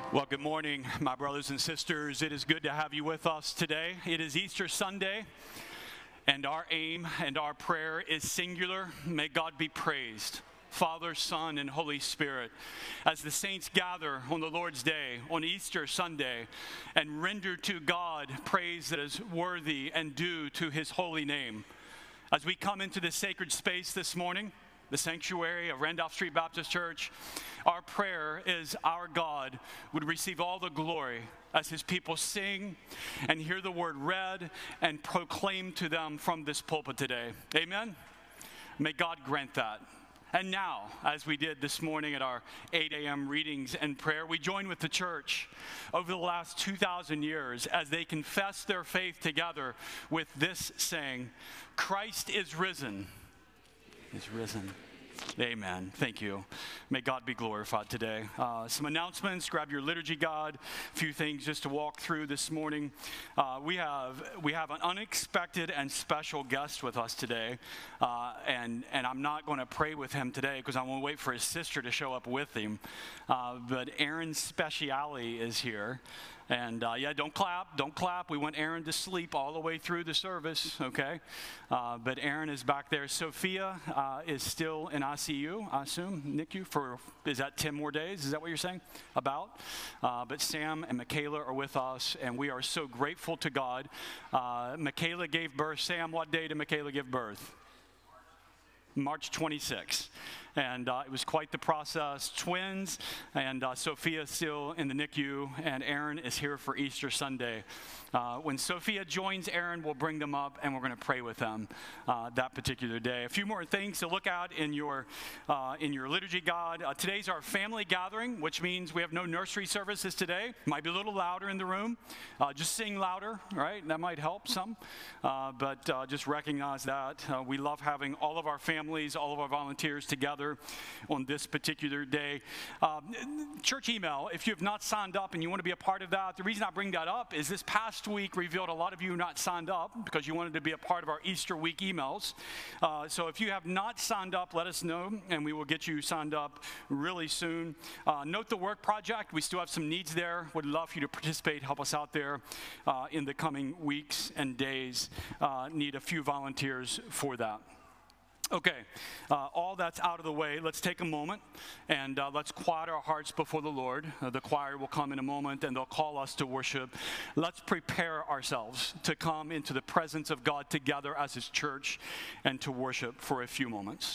Well, good morning, my brothers and sisters. It is good to have you with us today. It is Easter Sunday, and our aim and our prayer is singular. May God be praised, Father, Son, and Holy Spirit, as the saints gather on the Lord's Day, on Easter Sunday, and render to God praise that is worthy and due to His holy name. As we come into this sacred space this morning, the sanctuary of Randolph Street Baptist Church, our prayer is our God would receive all the glory as His people sing and hear the word read and proclaim to them from this pulpit today. Amen? May God grant that. And now, as we did this morning at our 8 a.m. readings and prayer, we join with the church over the last 2,000 years as they confess their faith together with this saying, Christ is risen. Is risen. Amen. Thank you. May God be glorified today. Some announcements. Grab your liturgy guide. A few things just to walk through this morning. We have an unexpected and special guest with us today, and I'm not going to pray with him today because I want to wait for his sister to show up with him. But Aaron Speciale is here. And yeah, don't clap. We want Aaron to sleep all the way through the service, okay? But Aaron is back there. Sophia is still in ICU, I assume, NICU, is that 10 more days? Is that what you're saying? About? But Sam and Michaela are with us, and we are so grateful to God. Michaela gave birth. Sam, what day did Michaela give birth? March 26th. And it was quite the process. Twins, and Sophia still in the NICU, and Aaron is here for Easter Sunday. When Sophia joins Aaron, we'll bring them up, and we're going to pray with them that particular day. A few more things to look at in your liturgy guide. Today's our family gathering, which means we have no nursery services today. Might be a little louder in the room. Just sing louder, right? That might help some. But just recognize that. We love having all of our families, all of our volunteers together on this particular day. Church email, if you have not signed up and you want to be a part of that, the reason I bring that up is this past week revealed a lot of you not signed up because you wanted to be a part of our Easter week emails. So if you have not signed up, let us know and we will get you signed up really soon. Note the work project. We still have some needs there. Would love for you to participate, help us out there in the coming weeks and days. Need a few volunteers for that. Okay, all that's out of the way. Let's take a moment and let's quiet our hearts before the Lord. The choir will come in a moment and they'll call us to worship. Let's prepare ourselves to come into the presence of God together as His church and to worship for a few moments.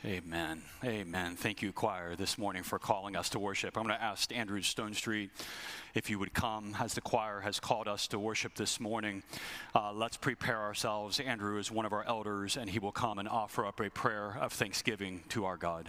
Amen. Amen. Thank you, choir, this morning for calling us to worship. I'm going to ask Andrew Stonestreet if you would come as the choir has called us to worship this morning. Let's prepare ourselves. Andrew is one of our elders, and he will come and offer up a prayer of thanksgiving to our God.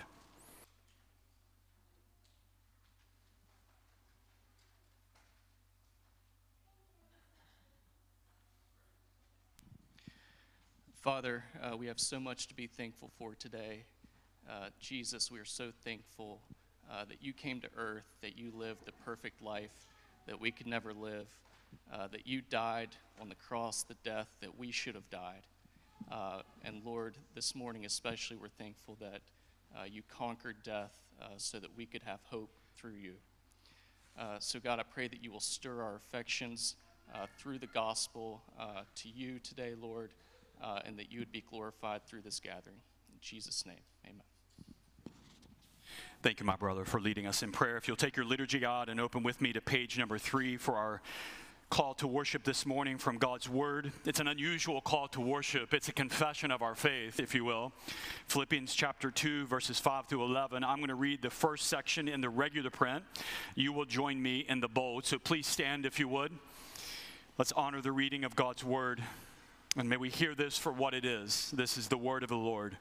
Father, we have so much to be thankful for today. Jesus, we are so thankful that you came to earth, that you lived the perfect life that we could never live, that you died on the cross, the death that we should have died. And Lord, this morning especially, we're thankful that you conquered death so that we could have hope through you. So God, I pray that you will stir our affections through the gospel to you today, Lord, and that you would be glorified through this gathering. In Jesus' name, amen. Thank you, my brother, for leading us in prayer. If you'll take your liturgy out and open with me to page number 3 for our call to worship this morning from God's Word. It's an unusual call to worship. It's a confession of our faith, if you will. Philippians chapter 2, verses 5 through 11. I'm going to read the first section in the regular print. You will join me in the bold, so please stand if you would. Let's honor the reading of God's Word, and may we hear this for what it is. This is the word of the Lord.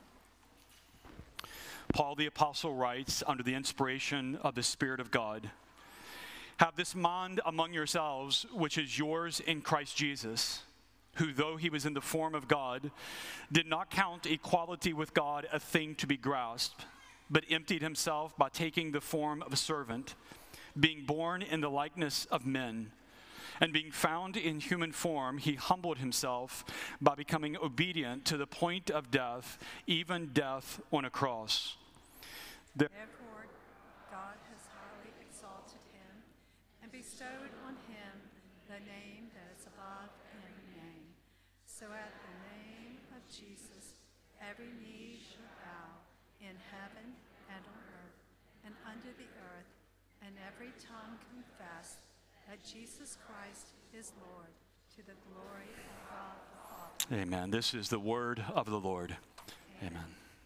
Paul the Apostle writes, under the inspiration of the Spirit of God, "Have this mind among yourselves, which is yours in Christ Jesus, who, though he was in the form of God, did not count equality with God a thing to be grasped, but emptied himself by taking the form of a servant, being born in the likeness of men. And being found in human form, he humbled himself by becoming obedient to the point of death, even death on a cross." Therefore, God has highly exalted him and bestowed on him the name that is above every name, so at the name of Jesus every knee shall bow in heaven and on earth and under the earth, and every tongue confess that Jesus Christ is Lord, to the glory of God the Father. Amen. This is the word of the Lord. Amen.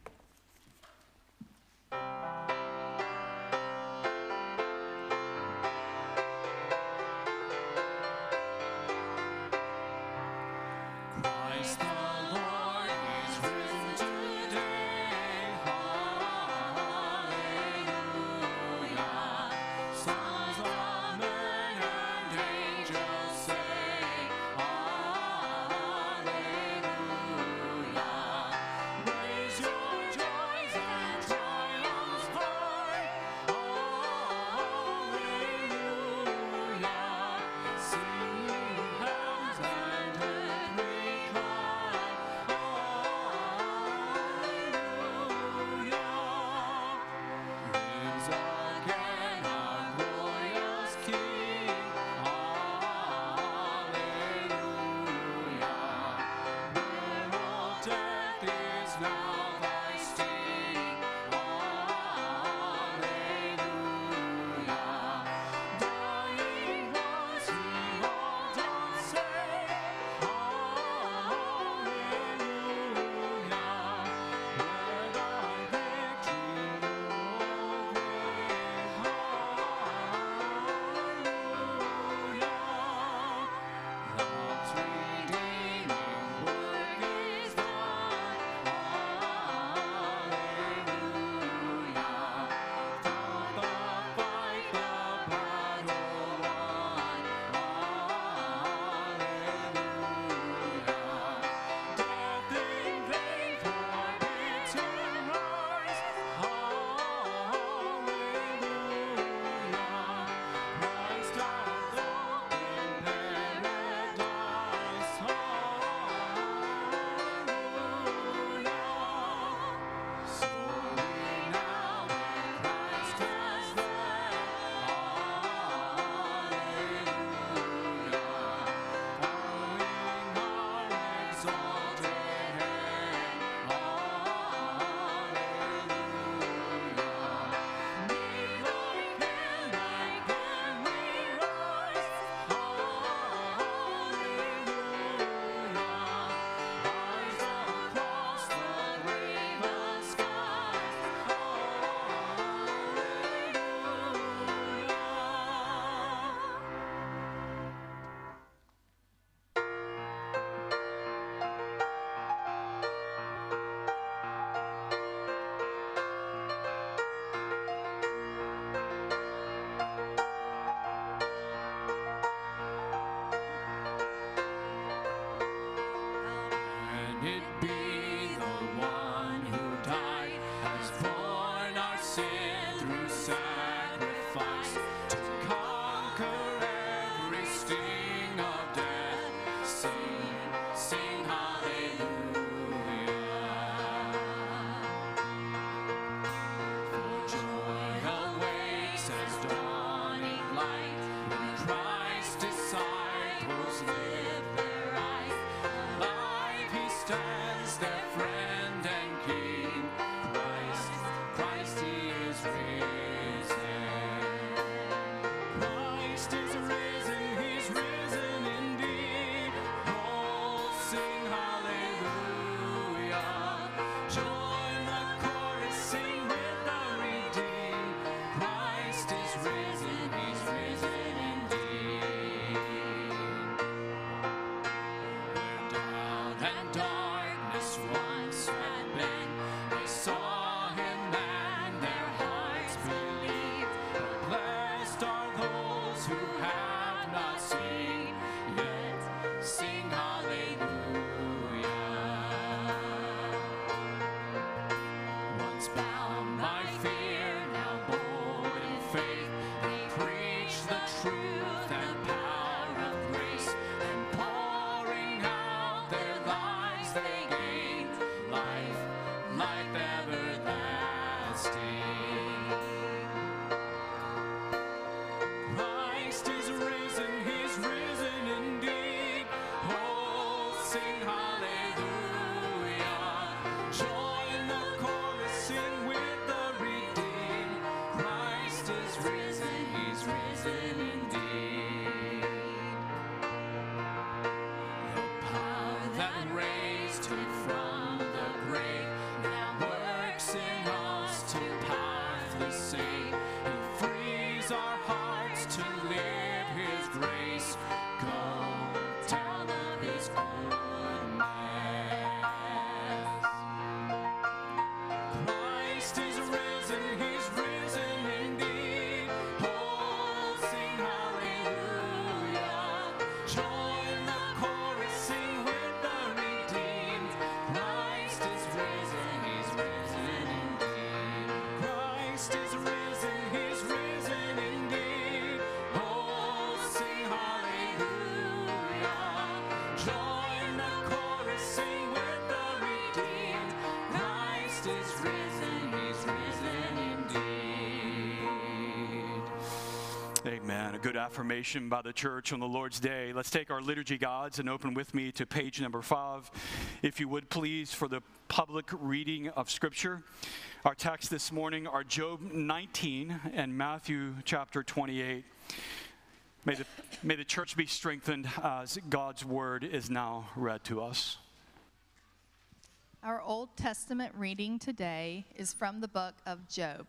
Christ the Lord is risen today. Hallelujah. Sons of men and angels sing. Hallelujah. Raise your He's risen indeed. Amen. A good affirmation by the church on the Lord's Day. Let's take our liturgy gods and open with me to page number 5. If you would please, for the public reading of Scripture. Our texts this morning are Job 19 and Matthew chapter 28. May the church be strengthened as God's word is now read to us. Our Old Testament reading today is from the book of Job.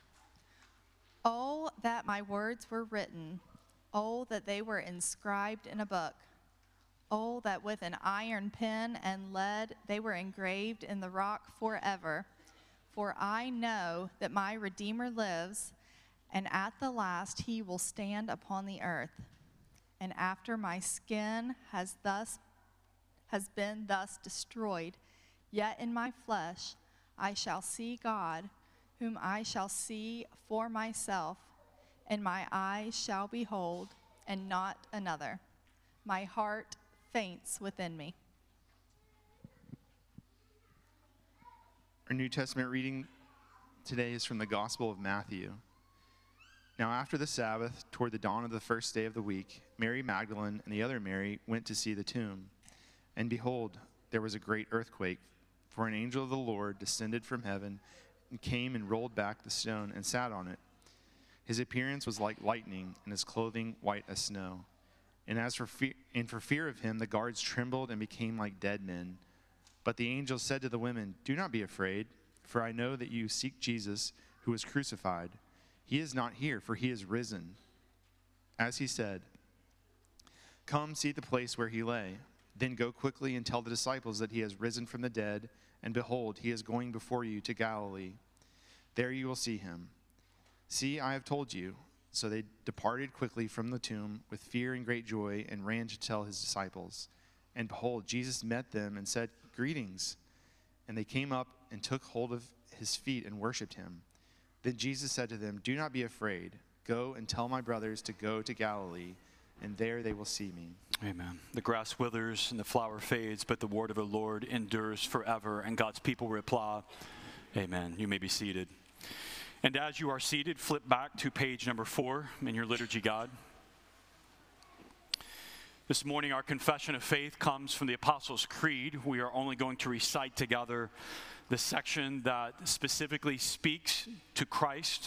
Oh, that my words were written. Oh, that they were inscribed in a book. Oh, that with an iron pen and lead they were engraved in the rock forever. For I know that my Redeemer lives, and at the last he will stand upon the earth. And after my skin has been thus destroyed, yet in my flesh I shall see God, whom I shall see for myself, and my eyes shall behold, and not another. My heart faints within me. Our New Testament reading today is from the Gospel of Matthew. Now after the Sabbath, toward the dawn of the first day of the week, Mary Magdalene and the other Mary went to see the tomb. And behold, there was a great earthquake, for an angel of the Lord descended from heaven and came and rolled back the stone and sat on it. His appearance was like lightning, and his clothing white as snow. And for fear of him, the guards trembled and became like dead men. But the angel said to the women, "Do not be afraid, for I know that you seek Jesus, who was crucified. He is not here, for he is risen. As he said, come see the place where he lay. Then go quickly and tell the disciples that he has risen from the dead, and behold, he is going before you to Galilee. There you will see him. See, I have told you." So they departed quickly from the tomb with fear and great joy, and ran to tell his disciples. And behold, Jesus met them and said, "Greetings." And they came up and took hold of his feet and worshipped him. Then Jesus said to them, "Do not be afraid. Go and tell my brothers to go to Galilee, and there they will see me." Amen. The grass withers and the flower fades, but the word of the Lord endures forever. And God's people reply, amen. You may be seated. And as you are seated, flip back to page number 4 in your liturgy guide. This morning, our confession of faith comes from the Apostles' Creed. We are only going to recite together the section that specifically speaks to Christ,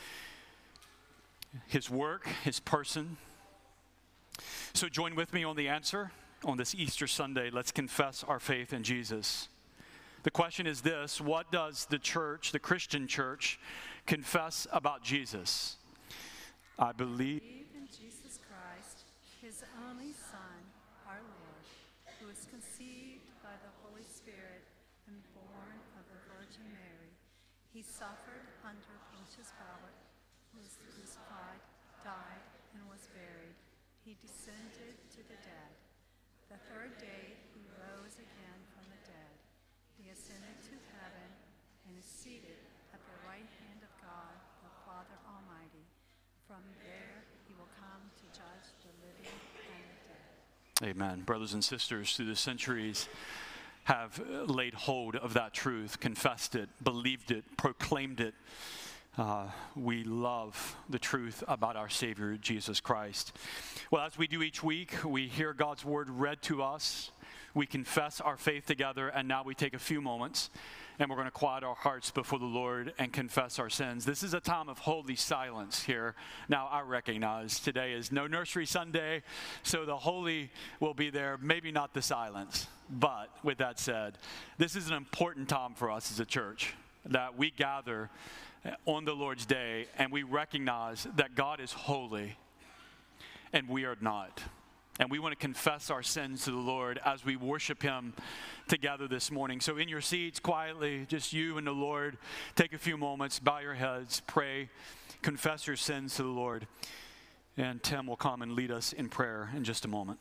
his work, his person. So join with me on the answer. On this Easter Sunday, let's confess our faith in Jesus. The question is this: what does the church, the Christian church, confess about Jesus? I believe In Jesus Christ, his only Son, our Lord, who was conceived by the Holy Spirit and born of the Virgin Mary. He suffered under Pontius Pilate, was crucified, died, and was buried. He descended to the dead. The third day he rose again from the dead. He ascended to heaven and is seated at the right hand of God, the Father Almighty. From there he will come to judge the living and the dead. Amen. Brothers and sisters, through the centuries, have laid hold of that truth, confessed it, believed it, proclaimed it. We love the truth about our Savior, Jesus Christ. Well, as we do each week, we hear God's word read to us. We confess our faith together, and now we take a few moments, and we're going to quiet our hearts before the Lord and confess our sins. This is a time of holy silence here. Now, I recognize today is no nursery Sunday, so the holy will be there, maybe not the silence. But with that said, this is an important time for us as a church, that we gather on the Lord's Day and we recognize that God is holy and we are not. And we want to confess our sins to the Lord as we worship him together this morning. So in your seats, quietly, just you and the Lord, take a few moments, bow your heads, pray, confess your sins to the Lord. And Tim will come and lead us in prayer in just a moment.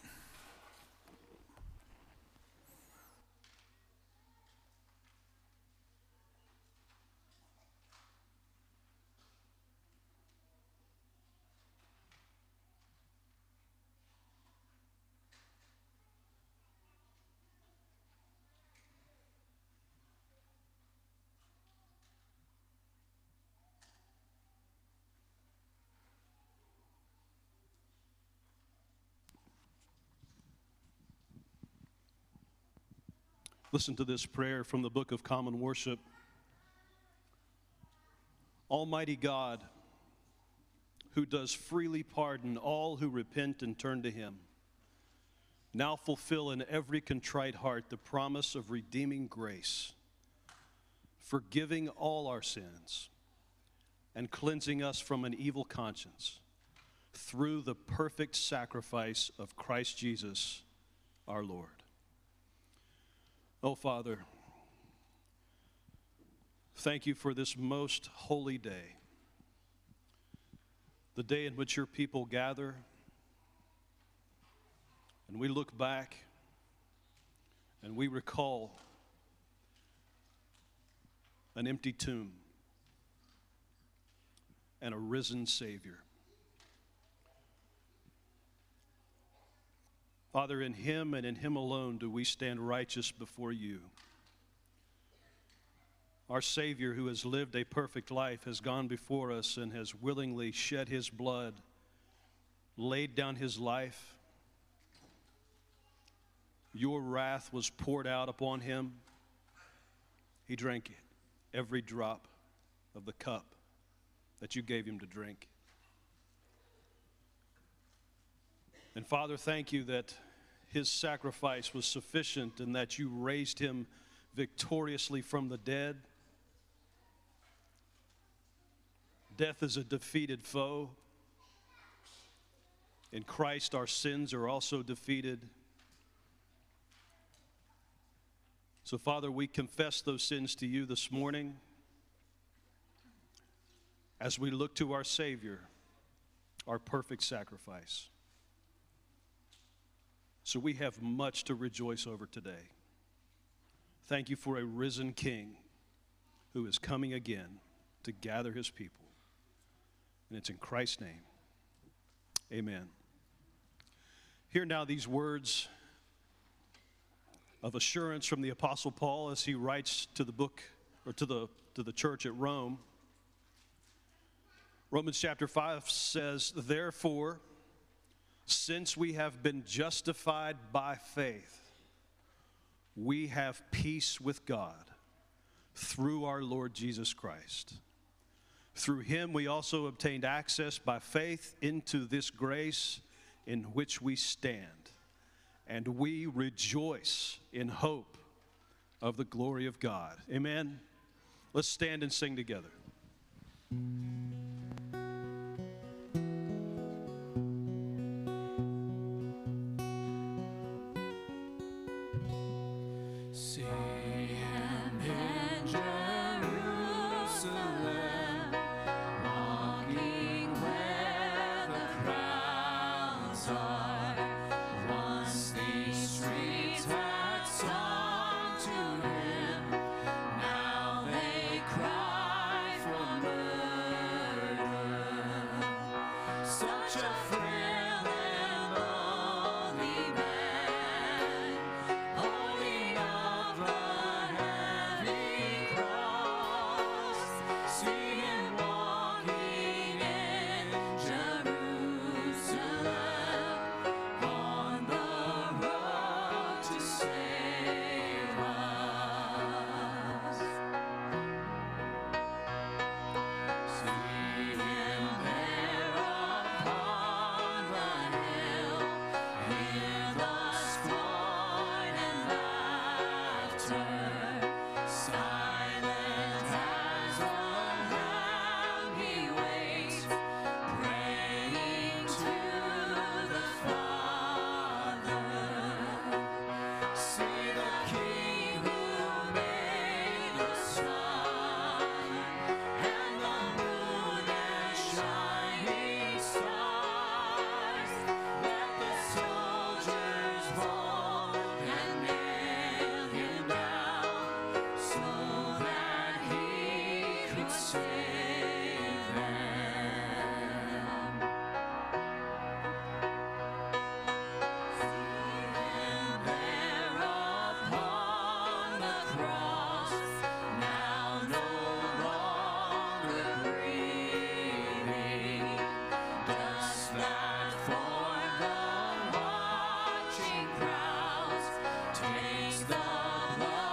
Listen to this prayer from the Book of Common Worship. Almighty God, who does freely pardon all who repent and turn to him, now fulfill in every contrite heart the promise of redeeming grace, forgiving all our sins and cleansing us from an evil conscience through the perfect sacrifice of Christ Jesus, our Lord. Oh, Father, thank you for this most holy day, the day in which your people gather, and we look back and we recall an empty tomb and a risen Savior. Father, in him and in him alone do we stand righteous before you. Our Savior, who has lived a perfect life, has gone before us and has willingly shed his blood, laid down his life. Your wrath was poured out upon him. He drank it, every drop of the cup that you gave him to drink. And Father, thank you that his sacrifice was sufficient and that you raised him victoriously from the dead. Death is a defeated foe. In Christ, our sins are also defeated. So, Father, we confess those sins to you this morning as we look to our Savior, our perfect sacrifice. So we have much to rejoice over today. Thank you for a risen King who is coming again to gather his people. And it's in Christ's name. Amen. Hear now these words of assurance from the Apostle Paul as he writes to the book, or to the church at Rome. Romans chapter 5 says, "Therefore, since we have been justified by faith, we have peace with God through our Lord Jesus Christ. Through him we also obtained access by faith into this grace in which we stand, and we rejoice in hope of the glory of God." Amen. Let's stand and sing together. Takes the blood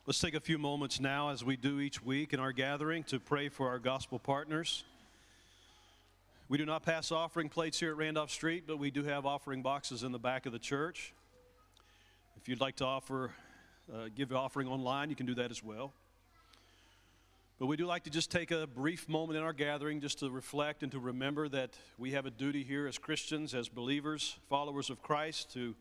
Let's take a few moments now, as we do each week in our gathering, to pray for our gospel partners. We do not pass offering plates here at Randolph Street, but we do have offering boxes in the back of the church. If you'd like to give an offering online, you can do that as well. But we do like to just take a brief moment in our gathering just to reflect and to remember that we have a duty here as Christians, as believers, followers of Christ, to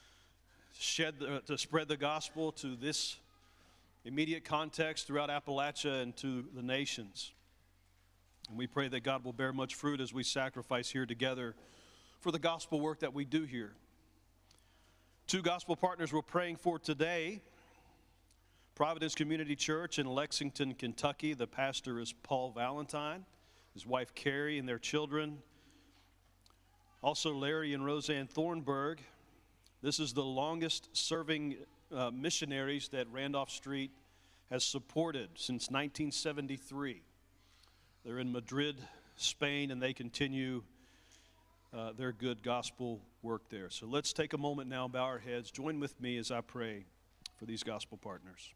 spread the gospel to this immediate context throughout Appalachia and to the nations. And we pray that God will bear much fruit as we sacrifice here together for the gospel work that we do here. Two gospel partners we're praying for today: Providence Community Church in Lexington, Kentucky. The pastor is Paul Valentine, his wife Carrie, and their children. Also Larry and Roseanne Thornburg. This is the longest serving missionaries that Randolph Street has supported since 1973. They're in Madrid, Spain, and they continue their good gospel work there. So let's take a moment now, bow our heads. Join with me as I pray for these gospel partners.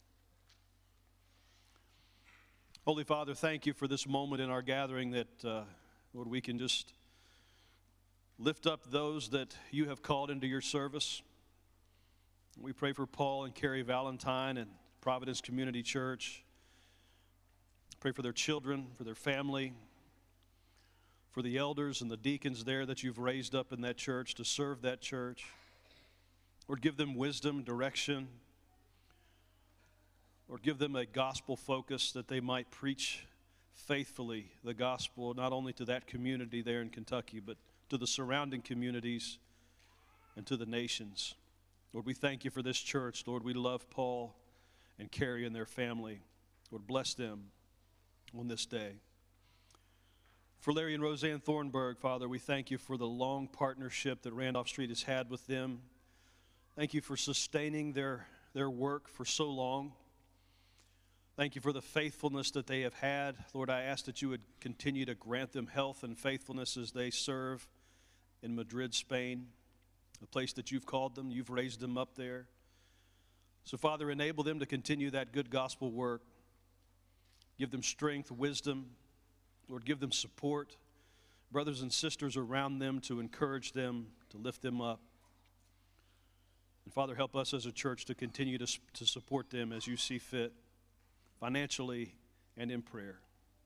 Holy Father, thank you for this moment in our gathering that, Lord, we can just lift up those that you have called into your service. We pray for Paul and Carrie Valentine and Providence Community Church. Pray for their children, for their family, for the elders and the deacons there that you've raised up in that church to serve that church. Lord, give them wisdom, direction. Lord, give them a gospel focus that they might preach faithfully the gospel, not only to that community there in Kentucky, but to the surrounding communities and to the nations. Lord, we thank you for this church. Lord, we love Paul and Carrie and their family. Lord, bless them on this day. For Larry and Roseanne Thornburg, Father, we thank you for the long partnership that Randolph Street has had with them. Thank you for sustaining their work for so long. Thank you for the faithfulness that they have had. Lord, I ask that you would continue to grant them health and faithfulness as they serve in Madrid, Spain, the place that you've called them. You've raised them up there. So, Father, enable them to continue that good gospel work. Give them strength, wisdom. Lord, give them support. Brothers and sisters around them to encourage them, to lift them up. And, Father, help us as a church to continue to support them as you see fit, financially and in prayer.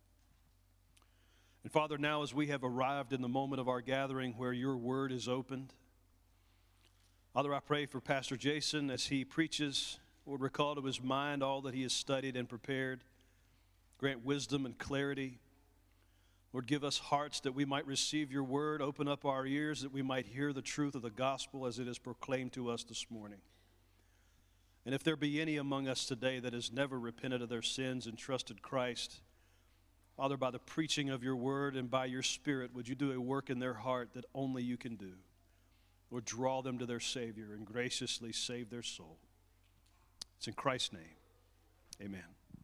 And, Father, now as we have arrived in the moment of our gathering where your word is opened, Father, I pray for Pastor Jason as he preaches. Lord, recall to his mind all that he has studied and prepared. Grant wisdom and clarity. Lord, give us hearts that we might receive your word. Open up our ears that we might hear the truth of the gospel as it is proclaimed to us this morning. And if there be any among us today that has never repented of their sins and trusted Christ, Father, by the preaching of your word and by your Spirit, would you do a work in their heart that only you can do? Lord, draw them to their Savior and graciously save their soul. It's in Christ's name. Amen.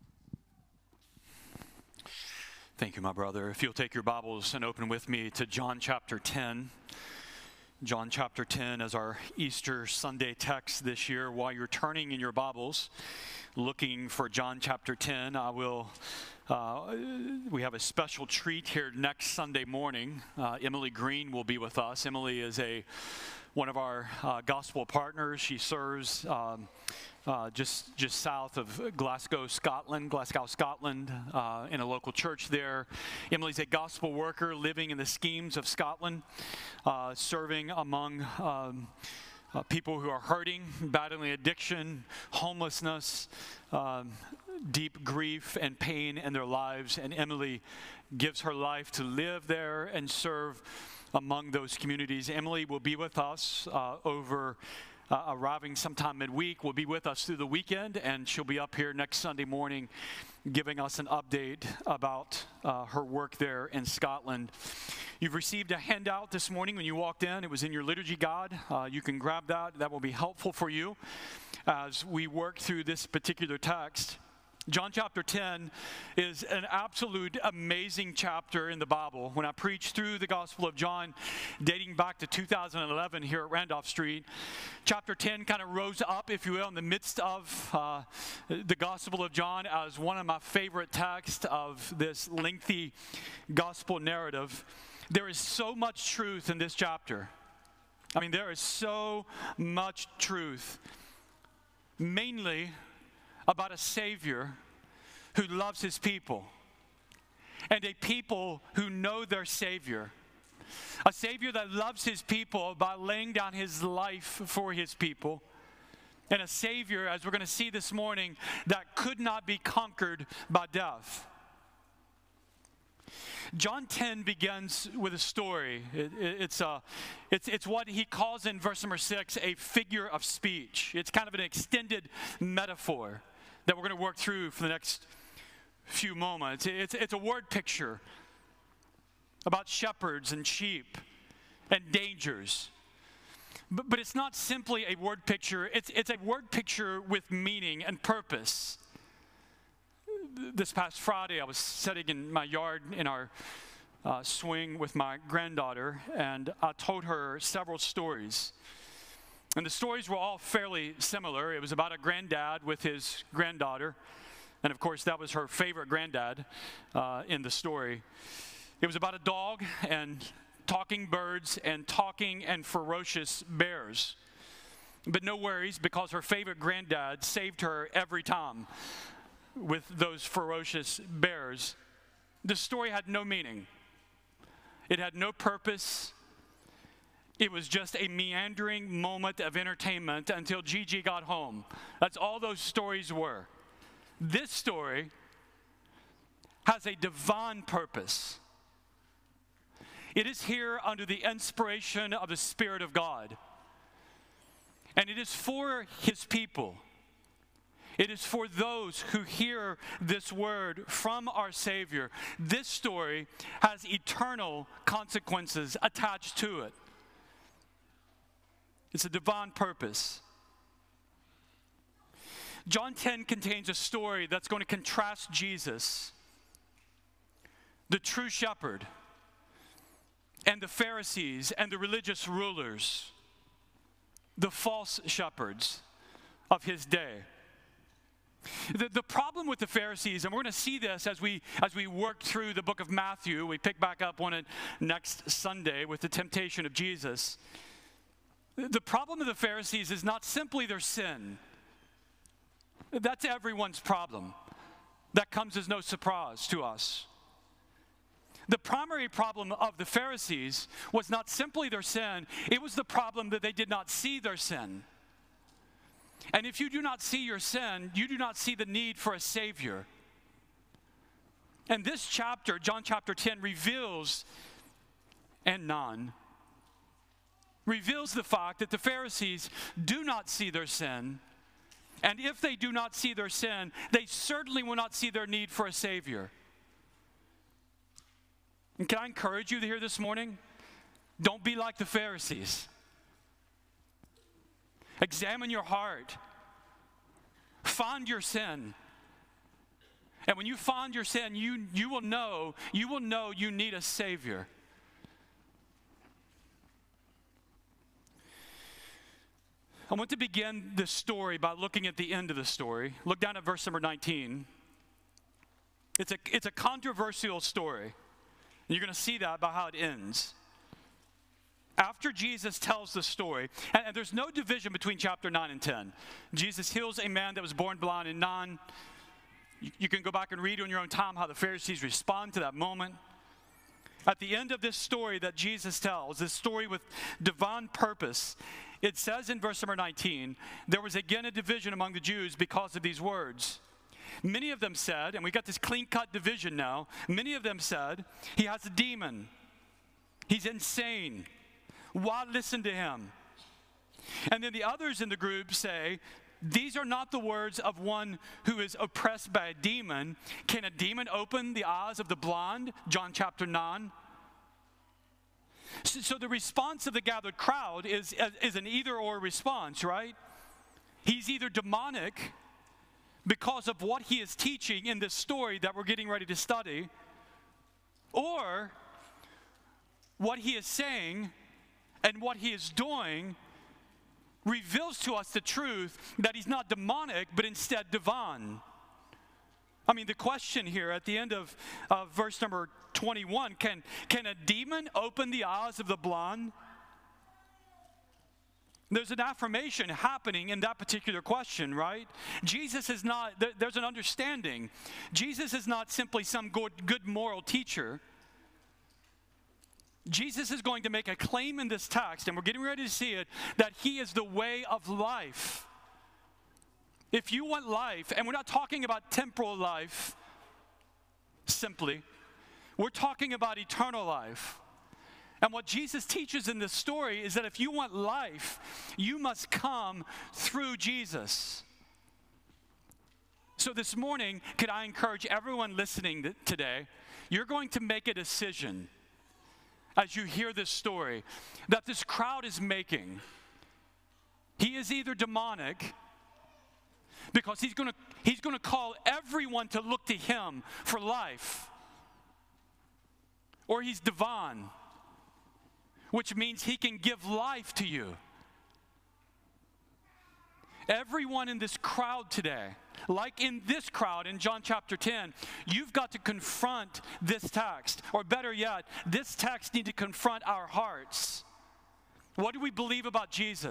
Thank you, my brother. If you'll take your Bibles and open with me to John chapter 10. John chapter 10 as our Easter Sunday text this year. While you're turning in your Bibles, looking for John chapter 10, we have a special treat here next Sunday morning. Emily Green will be with us. Emily is one of our gospel partners. She serves just south of Glasgow, Scotland, in a local church there. Emily's a gospel worker living in the schemes of Scotland, serving among people who are hurting, battling addiction, homelessness, deep grief and pain in their lives. And Emily gives her life to live there and serve among those communities. Emily will be with us arriving sometime midweek, will be with us through the weekend, and she'll be up here next Sunday morning giving us an update about her work there in Scotland. You've received a handout this morning when you walked in. It was in your liturgy guide. You can grab that. That will be helpful for you as we work through this particular text. John chapter 10 is an absolute amazing chapter in the Bible. When I preach through the Gospel of John, dating back to 2011 here at Randolph Street, chapter 10 kind of rose up, if you will, in the midst of the Gospel of John as one of my favorite texts of this lengthy gospel narrative. There is so much truth in this chapter. I mean, there is so much truth, mainly about a Savior who loves his people and a people who know their Savior. A Savior that loves his people by laying down his life for his people. And a Savior, as we're going to see this morning, that could not be conquered by death. John 10 begins with a story. It's what he calls in verse number 6 a figure of speech. It's kind of an extended metaphor that we're going to work through for the next few moments. It's a word picture about shepherds and sheep and dangers. But it's not simply a word picture. It's a word picture with meaning and purpose. This past Friday, I was sitting in my yard in our swing with my granddaughter, and I told her several stories. And the stories were all fairly similar. It was about a granddad with his granddaughter. And of course, that was her favorite granddad in the story. It was about a dog and talking birds and talking and ferocious bears. But no worries, because her favorite granddad saved her every time with those ferocious bears. The story had no meaning. It had no purpose. It was just a meandering moment of entertainment until Gigi got home. That's all those stories were. This story has a divine purpose. It is here under the inspiration of the Spirit of God. And it is for his people. It is for those who hear this word from our Savior. This story has eternal consequences attached to it. It's a divine purpose. John 10 contains a story that's going to contrast Jesus, the true shepherd, and the Pharisees and the religious rulers, the false shepherds of his day. The problem with the Pharisees, and we're going to see this as we work through the book of Matthew, we pick back up on it next Sunday with the temptation of Jesus. The problem of the Pharisees is not simply their sin. That's everyone's problem. That comes as no surprise to us. The primary problem of the Pharisees was not simply their sin, it was the problem that they did not see their sin. And if you do not see your sin, you do not see the need for a Savior. And this chapter, John chapter 10, reveals the fact that the Pharisees do not see their sin. And if they do not see their sin, they certainly will not see their need for a Savior. And can I encourage you here this morning? Don't be like the Pharisees. Examine your heart. Find your sin. And when you find your sin, you will know you need a Savior. I want to begin this story by looking at the end of the story. Look down at verse number 19. It's a controversial story. And you're going to see that by how it ends. After Jesus tells the story, and there's no division between chapter 9 and 10. Jesus heals a man that was born blind in 9. You can go back and read on your own time how the Pharisees respond to that moment. At the end of this story that Jesus tells, this story with divine purpose, it says in verse number 19, there was again a division among the Jews because of these words. Many of them said, and we got this clean-cut division now, many of them said, he has a demon. He's insane. Why listen to him? And then the others in the group say, these are not the words of one who is oppressed by a demon. Can a demon open the eyes of the blind? John chapter 9. So the response of the gathered crowd is an either-or response, right? He's either demonic because of what he is teaching in this story that we're getting ready to study, or what he is saying and what he is doing reveals to us the truth that he's not demonic, but instead divine. I mean, the question here at the end of verse number 21, can a demon open the eyes of the blind? There's an affirmation happening in that particular question, right? Jesus is not, there's an understanding. Jesus is not simply some good moral teacher. Jesus is going to make a claim in this text, and we're getting ready to see it, that he is the way of life. If you want life, and we're not talking about temporal life simply, we're talking about eternal life. And what Jesus teaches in this story is that if you want life, you must come through Jesus. So this morning, could I encourage everyone listening today, you're going to make a decision as you hear this story that this crowd is making. He is either demonic, because he's going to call everyone to look to him for life, or he's divine, which means he can give life to you. Everyone in this crowd today, like in this crowd in John chapter 10, you've got to confront this text. Or better yet, this text needs to confront our hearts. What do we believe about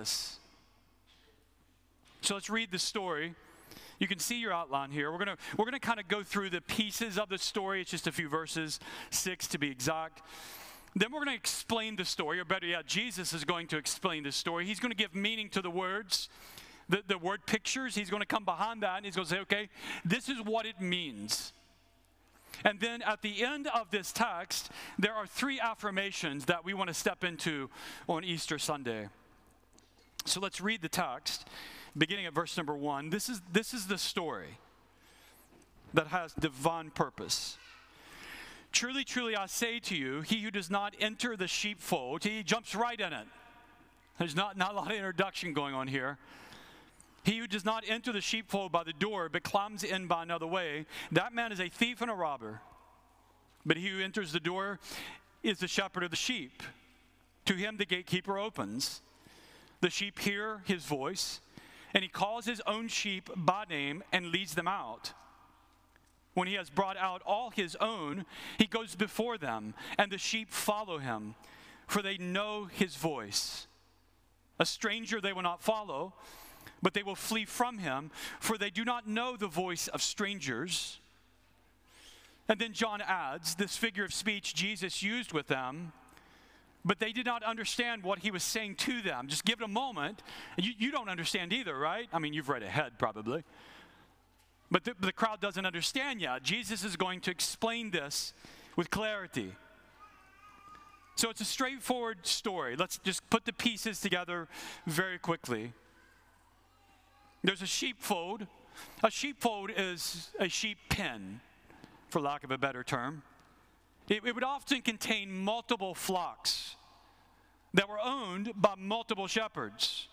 Jesus? So let's read the story. You can see your outline here. We're gonna kind of go through the pieces of the story. It's just a few verses, 6 to be exact. Then we're going to explain the story, or better yet, Jesus is going to explain the story. He's going to give meaning to the words. The word pictures, he's going to come behind that and he's going to say, okay, this is what it means. And then at the end of this text, there are 3 affirmations that we want to step into on Easter Sunday. So let's read the text, beginning at verse number 1. This is the story that has divine purpose. Truly, truly, I say to you, he who does not enter the sheepfold, he jumps right in it. There's not a lot of introduction going on here. He who does not enter the sheepfold by the door, but climbs in by another way, that man is a thief and a robber. But he who enters the door is the shepherd of the sheep. To him the gatekeeper opens. The sheep hear his voice, and he calls his own sheep by name and leads them out. When he has brought out all his own, he goes before them, and the sheep follow him, for they know his voice. A stranger they will not follow, but they will flee from him, for they do not know the voice of strangers. And then John adds this figure of speech Jesus used with them, but they did not understand what he was saying to them. Just give it a moment. You don't understand either, right? I mean, you've read ahead probably. But the crowd doesn't understand yet. Jesus is going to explain this with clarity. So it's a straightforward story. Let's just put the pieces together very quickly. There's a sheepfold. A sheepfold is a sheep pen, for lack of a better term. It would often contain multiple flocks that were owned by multiple shepherds.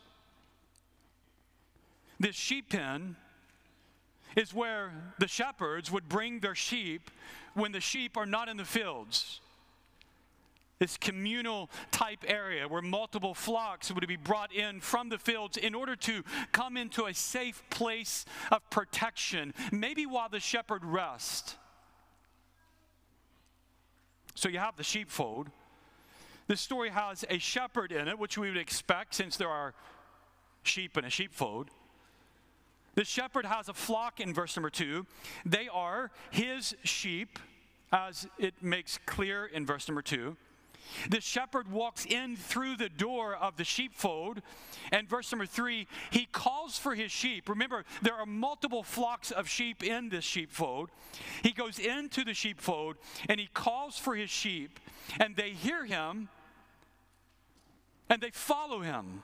This sheep pen is where the shepherds would bring their sheep when the sheep are not in the fields. This communal type area where multiple flocks would be brought in from the fields in order to come into a safe place of protection, maybe while the shepherd rests. So you have the sheepfold. This story has a shepherd in it, which we would expect since there are sheep in a sheepfold. The shepherd has a flock in verse number 2. They are his sheep, as it makes clear in verse number 2. The shepherd walks in through the door of the sheepfold, and verse number 3, he calls for his sheep. Remember, there are multiple flocks of sheep in this sheepfold. He goes into the sheepfold, and he calls for his sheep, and they hear him, and they follow him.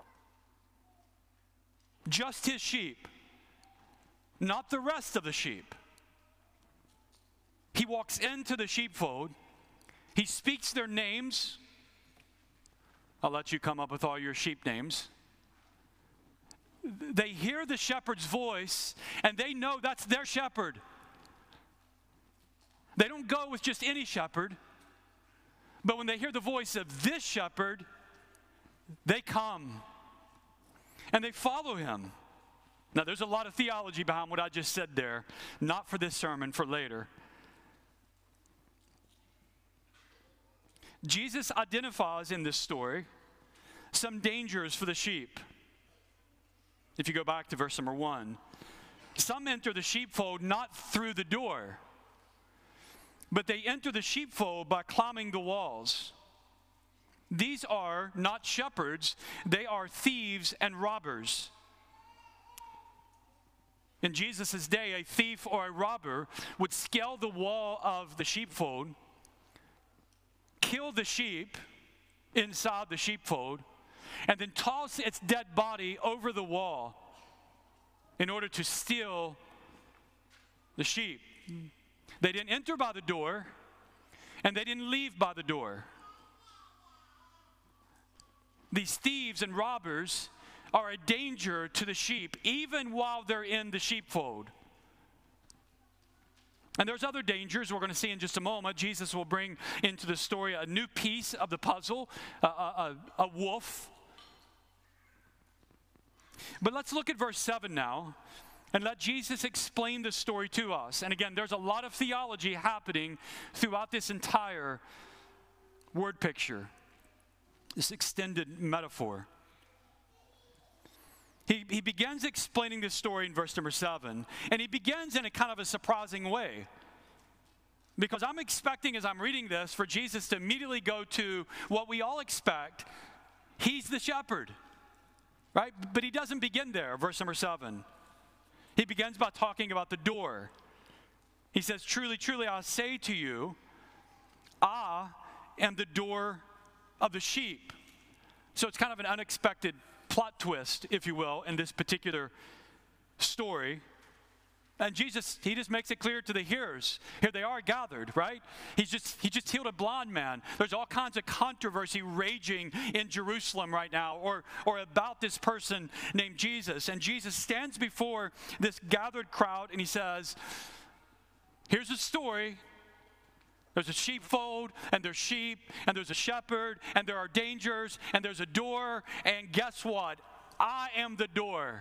Just his sheep, not the rest of the sheep. He walks into the sheepfold. He speaks their names. I'll let you come up with all your sheep names. they hear the shepherd's voice, and they know that's their shepherd. They don't go with just any shepherd, but when they hear the voice of this shepherd, they come and they follow him. Now, there's a lot of theology behind what I just said there, not for this sermon, for later. Jesus identifies in this story some dangers for the sheep. If you go back to verse number 1, some enter the sheepfold not through the door, but they enter the sheepfold by climbing the walls. These are not shepherds, they are thieves and robbers. In Jesus' day, a thief or a robber would scale the wall of the sheepfold, kill the sheep inside the sheepfold, and then toss its dead body over the wall in order to steal the sheep. They didn't enter by the door, and they didn't leave by the door. These thieves and robbers are a danger to the sheep, even while they're in the sheepfold. And there's other dangers we're going to see in just a moment. Jesus will bring into the story a new piece of the puzzle, a wolf. But let's look at verse 7 now and let Jesus explain the story to us. And again, there's a lot of theology happening throughout this entire word picture, this extended metaphor. He begins explaining this story in verse number 7, and he begins in a kind of a surprising way. Because I'm expecting, as I'm reading this, for Jesus to immediately go to what we all expect. He's the shepherd, right? But he doesn't begin there, verse number 7. He begins by talking about the door. He says, "Truly, truly, I say to you, I am the door of the sheep." So it's kind of an unexpected plot twist, if you will, in this particular story. And Jesus, he just makes it clear to the hearers. Here they are gathered, right? He just healed a blind man. There's all kinds of controversy raging in Jerusalem right now, or about this person named Jesus. And Jesus stands before this gathered crowd and he says, here's the story. There's a sheepfold, and there's sheep, and there's a shepherd, and there are dangers, and there's a door, and guess what? I am the door.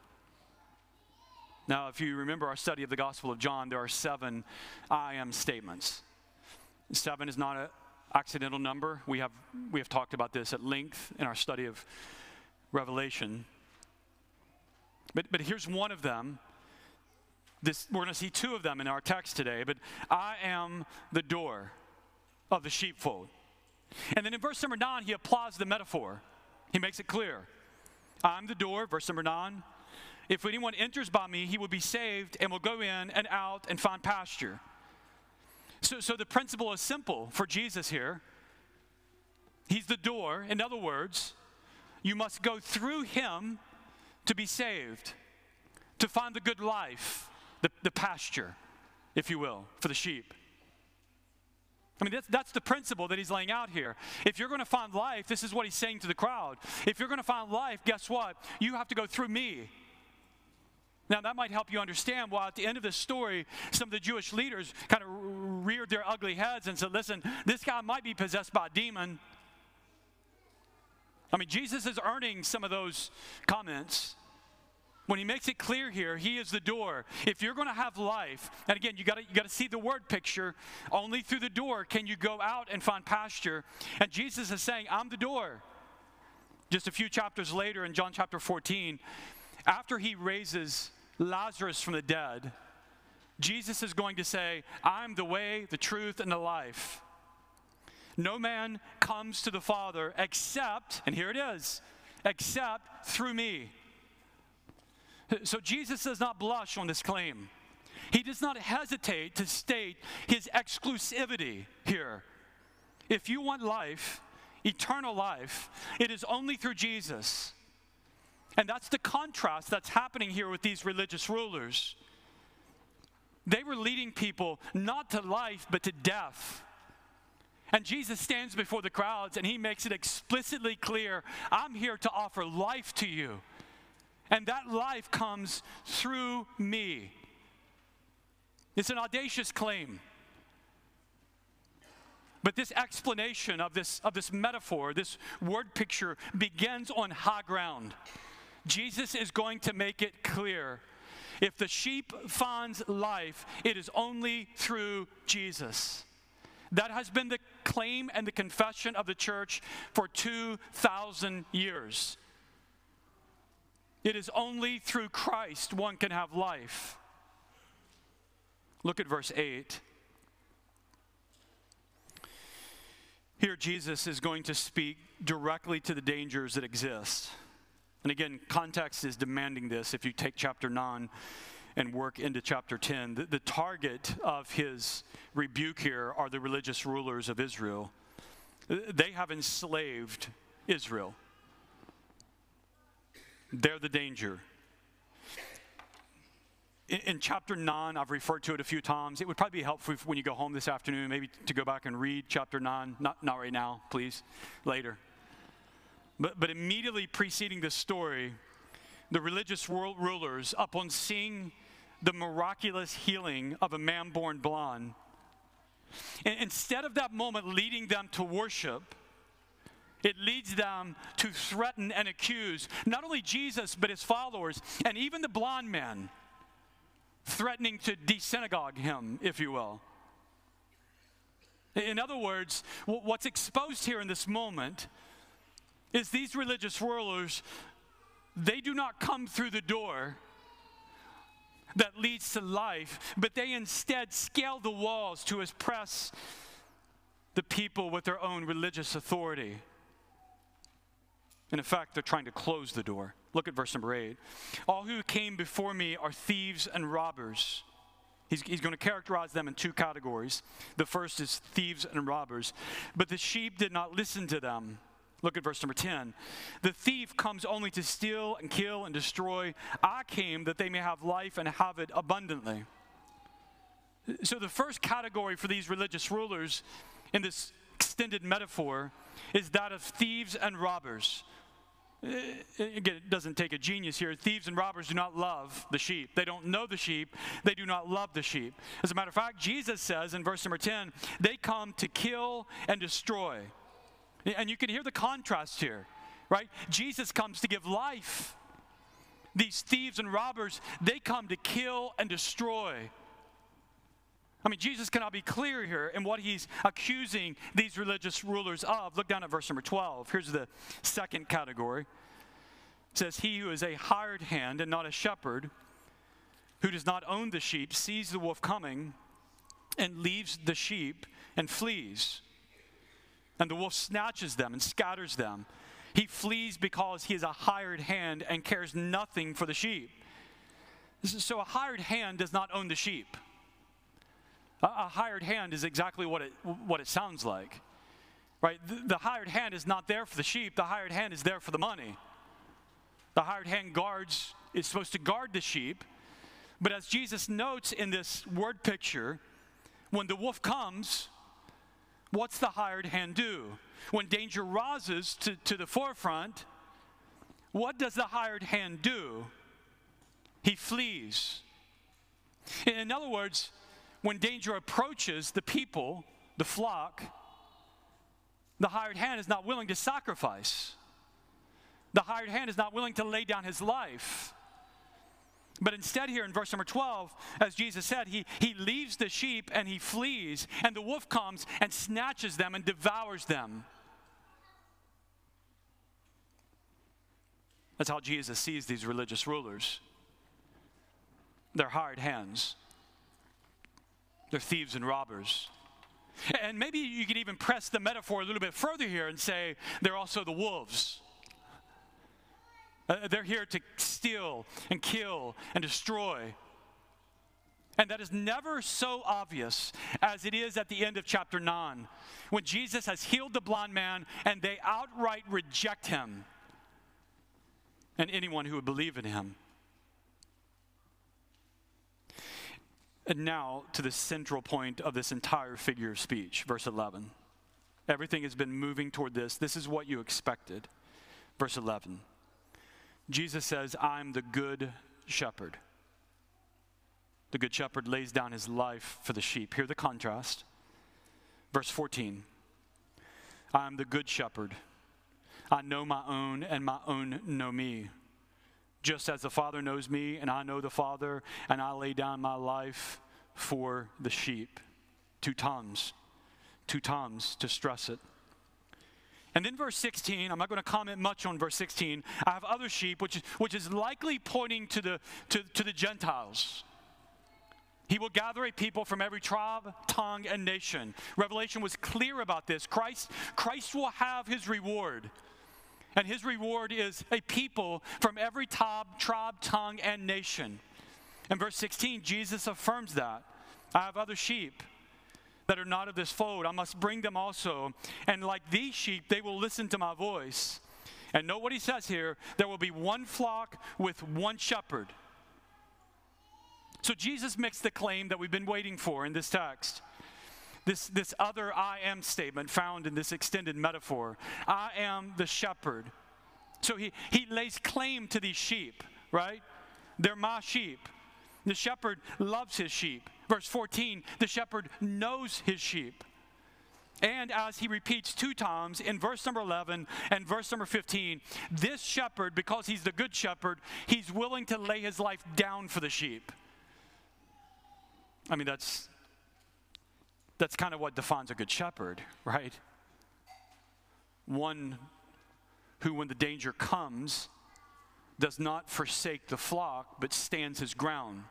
Now, if you remember our study of the Gospel of John, there are 7 I am statements. 7 is not an accidental number. We have talked about this at length in our study of Revelation. But here's one of them. We're going to see 2 of them in our text today, but I am the door of the sheepfold. And then in verse number 9, he applies the metaphor. He makes it clear. I'm the door, verse number 9. If anyone enters by me, he will be saved and will go in and out and find pasture. So the principle is simple for Jesus here. He's the door. In other words, you must go through him to be saved, to find the good life, the pasture, if you will, for the sheep. I mean, that's the principle that he's laying out here. If you're going to find life, this is what he's saying to the crowd. If you're going to find life, guess what? You have to go through me. Now, that might help you understand why at the end of this story, some of the Jewish leaders kind of reared their ugly heads and said, listen, this guy might be possessed by a demon. I mean, Jesus is earning some of those comments. When he makes it clear here, he is the door. If you're going to have life, and again, you got to see the word picture. Only through the door can you go out and find pasture. And Jesus is saying, I'm the door. Just a few chapters later in John chapter 14, after he raises Lazarus from the dead, Jesus is going to say, I'm the way, the truth, and the life. No man comes to the Father except, and here it is, except through me. So Jesus does not blush on this claim. He does not hesitate to state his exclusivity here. If you want life, eternal life, it is only through Jesus. And that's the contrast that's happening here with these religious rulers. They were leading people not to life, but to death. And Jesus stands before the crowds and he makes it explicitly clear, I'm here to offer life to you. And that life comes through me. It's an audacious claim. But this explanation of this metaphor, this word picture, begins on high ground. Jesus is going to make it clear. If the sheep finds life, it is only through Jesus. That has been the claim and the confession of the church for 2,000 years. It is only through Christ one can have life. Look at verse 8. Here, Jesus is going to speak directly to the dangers that exist. And again, context is demanding this. If you take chapter 9 and work into chapter 10, the target of his rebuke here are the religious rulers of Israel. They have enslaved Israel. They're the danger. In chapter 9, I've referred to it a few times. It would probably be helpful when you go home this afternoon, maybe to go back and read chapter 9. Not right now, please, later. But immediately preceding this story, the religious world rulers, upon seeing the miraculous healing of a man born blind, instead of that moment leading them to worship, it leads them to threaten and accuse not only Jesus, but his followers, and even the blind man, threatening to de-synagogue him, if you will. In other words, what's exposed here in this moment is these religious rulers, they do not come through the door that leads to life, but they instead scale the walls to oppress the people with their own religious authority. And in fact, they're trying to close the door. Look at verse number 8. All who came before me are thieves and robbers. He's going to characterize them in two categories. The first is thieves and robbers. But the sheep did not listen to them. Look at verse number 10. The thief comes only to steal and kill and destroy. I came that they may have life and have it abundantly. So the first category for these religious rulers in this extended metaphor is that of thieves and robbers. Again, it doesn't take a genius here. Thieves and robbers do not love the sheep. They don't know the sheep. They do not love the sheep. As a matter of fact, Jesus says in verse number 10, they come to kill and destroy. And you can hear the contrast here, right? Jesus comes to give life. These thieves and robbers, they come to kill and destroy. I mean, Jesus cannot be clear here in what he's accusing these religious rulers of. Look down at verse number 12. Here's the second category. It says, he who is a hired hand and not a shepherd, who does not own the sheep, sees the wolf coming and leaves the sheep and flees. And the wolf snatches them and scatters them. He flees because he is a hired hand and cares nothing for the sheep. So a hired hand does not own the sheep. A hired hand is exactly what it sounds like, right? The hired hand is not there for the sheep. The hired hand is there for the money. The hired hand is supposed to guard the sheep. But as Jesus notes in this word picture, when the wolf comes, what's the hired hand do? When danger rises to the forefront, what does the hired hand do? He flees. In other words, when danger approaches the people, the flock, the hired hand is not willing to sacrifice. The hired hand is not willing to lay down his life. But instead here in verse number 12, as Jesus said, he leaves the sheep and he flees, and the wolf comes and snatches them and devours them. That's how Jesus sees these religious rulers. They're hired hands. They're thieves and robbers. And maybe you could even press the metaphor a little bit further here and say they're also the wolves. They're here to steal and kill and destroy. And that is never so obvious as it is at the end of chapter 9, when Jesus has healed the blind man and they outright reject him and anyone who would believe in him. And now to the central point of this entire figure of speech, verse 11. Everything has been moving toward this. This is what you expected. Verse 11. Jesus says, I'm the good shepherd. The good shepherd lays down his life for the sheep. Hear the contrast. Verse 14, I am the good shepherd. I know my own, and my own know me. Just as the Father knows me, and I know the Father, and I lay down my life for the sheep. Two times to stress it. And then verse 16, I'm not going to comment much on verse 16. I have other sheep, which is likely pointing to the Gentiles. He will gather a people from every tribe, tongue, and nation. Revelation was clear about this. Christ will have his reward. And his reward is a people from every tribe, tongue, and nation. In verse 16, Jesus affirms that. I have other sheep that are not of this fold. I must bring them also. And like these sheep, they will listen to my voice. And note what he says here. There will be one flock with one shepherd. So Jesus makes the claim that we've been waiting for in this text. This other I am statement found in this extended metaphor. I am the shepherd. So he lays claim to these sheep, right? They're my sheep. The shepherd loves his sheep. Verse 14, the shepherd knows his sheep. And as he repeats two times in verse number 11 and verse number 15, this shepherd, because he's the good shepherd, he's willing to lay his life down for the sheep. I mean, that's kind of what defines a good shepherd, right? One who, when the danger comes, does not forsake the flock, but stands his ground.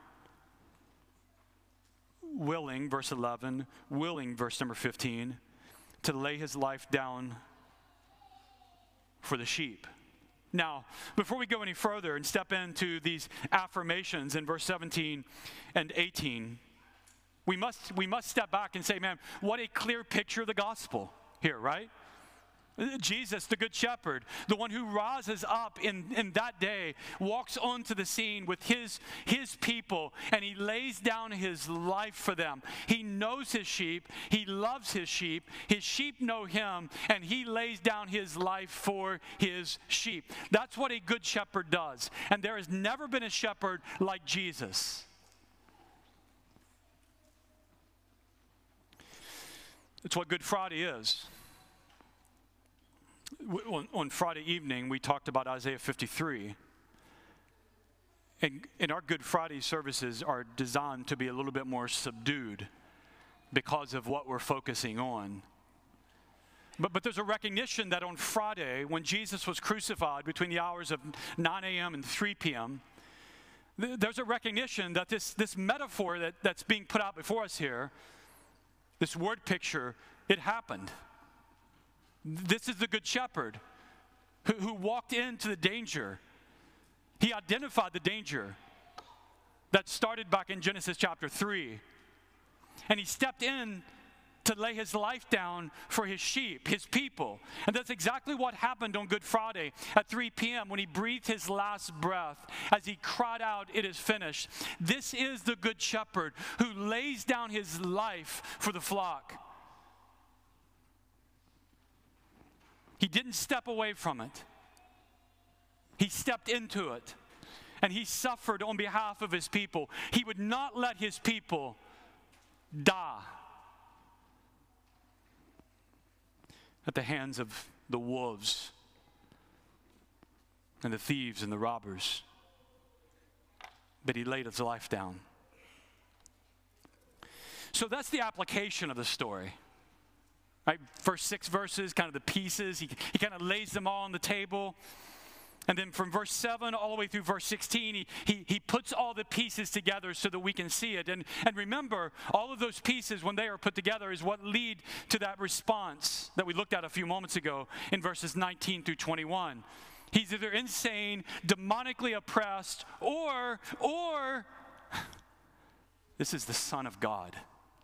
Willing, verse 11, willing, verse number 15, to lay his life down for the sheep. Now, before we go any further and step into these affirmations in verse 17 and 18, we must step back and say, man, what a clear picture of the gospel here, right? Jesus, the good shepherd, the one who rises up in that day, walks onto the scene with his people, and he lays down his life for them. He knows his sheep. He loves his sheep. His sheep know him, and he lays down his life for his sheep. That's what a good shepherd does. And there has never been a shepherd like Jesus. It's what Good Friday is. On Friday evening, we talked about Isaiah 53. And our Good Friday services are designed to be a little bit more subdued because of what we're focusing on. But there's a recognition that on Friday, when Jesus was crucified between the hours of 9 a.m. and 3 p.m., there's a recognition that this metaphor that's being put out before us here, this word picture, it happened. This is the good shepherd who walked into the danger. He identified the danger that started back in Genesis chapter 3. And he stepped in to lay his life down for his sheep, his people. And that's exactly what happened on Good Friday at 3 p.m. when he breathed his last breath as he cried out, "It is finished." This is the good shepherd who lays down his life for the flock. He didn't step away from it. He stepped into it. And he suffered on behalf of his people. He would not let his people die at the hands of the wolves and the thieves and the robbers. But he laid his life down. So that's the application of the story. Right? First 6 verses, kind of the pieces. He kind of lays them all on the table. And then from verse 7 all the way through verse 16, he puts all the pieces together so that we can see it. And remember, all of those pieces, when they are put together, is what lead to that response that we looked at a few moments ago in verses 19 through 21. He's either insane, demonically oppressed, or this is the Son of God.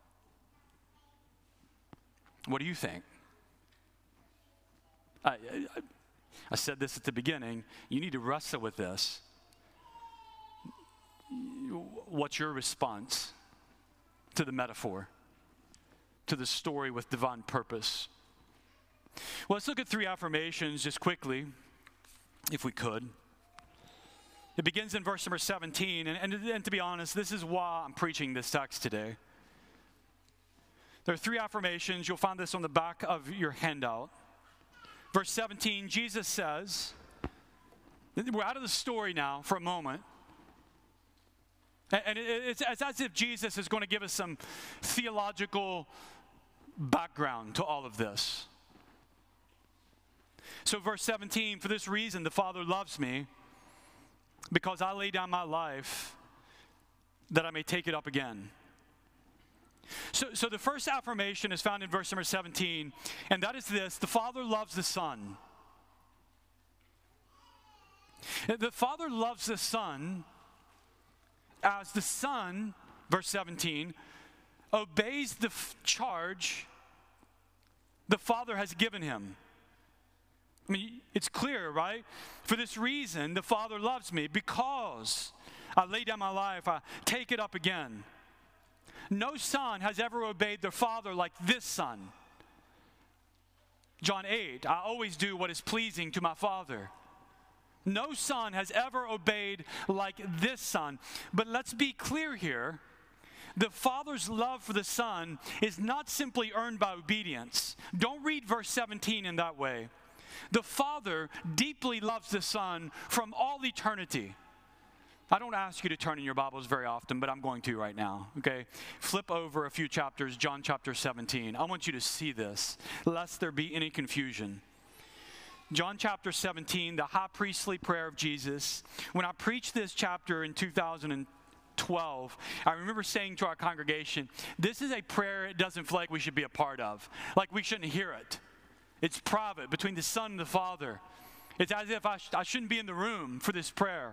What do you think? I said this at the beginning. You need to wrestle with this. What's your response to the metaphor, to the story with divine purpose? Well, let's look at 3 affirmations just quickly, if we could. It begins in verse number 17, and to be honest, this is why I'm preaching this text today. There are three affirmations. You'll find this on the back of your handout. Verse 17, Jesus says, we're out of the story now for a moment. And it's as if Jesus is going to give us some theological background to all of this. So verse 17, for this reason the Father loves me, because I lay down my life that I may take it up again. So the first affirmation is found in verse number 17, and that is this: the Father loves the Son. The Father loves the Son as the Son, verse 17, obeys the charge the Father has given him. I mean, it's clear, right? For this reason, the Father loves me, because I lay down my life, I take it up again. No son has ever obeyed their father like this son. John 8, I always do what is pleasing to my Father. No son has ever obeyed like this son. But let's be clear here. The Father's love for the Son is not simply earned by obedience. Don't read verse 17 in that way. The Father deeply loves the Son from all eternity. I don't ask you to turn in your Bibles very often, but I'm going to right now, okay? Flip over a few chapters, John chapter 17. I want you to see this, lest there be any confusion. John chapter 17, the high priestly prayer of Jesus. When I preached this chapter in 2012, I remember saying to our congregation, this is a prayer it doesn't feel like we should be a part of, like we shouldn't hear it. It's private between the Son and the Father. It's as if I shouldn't be in the room for this prayer.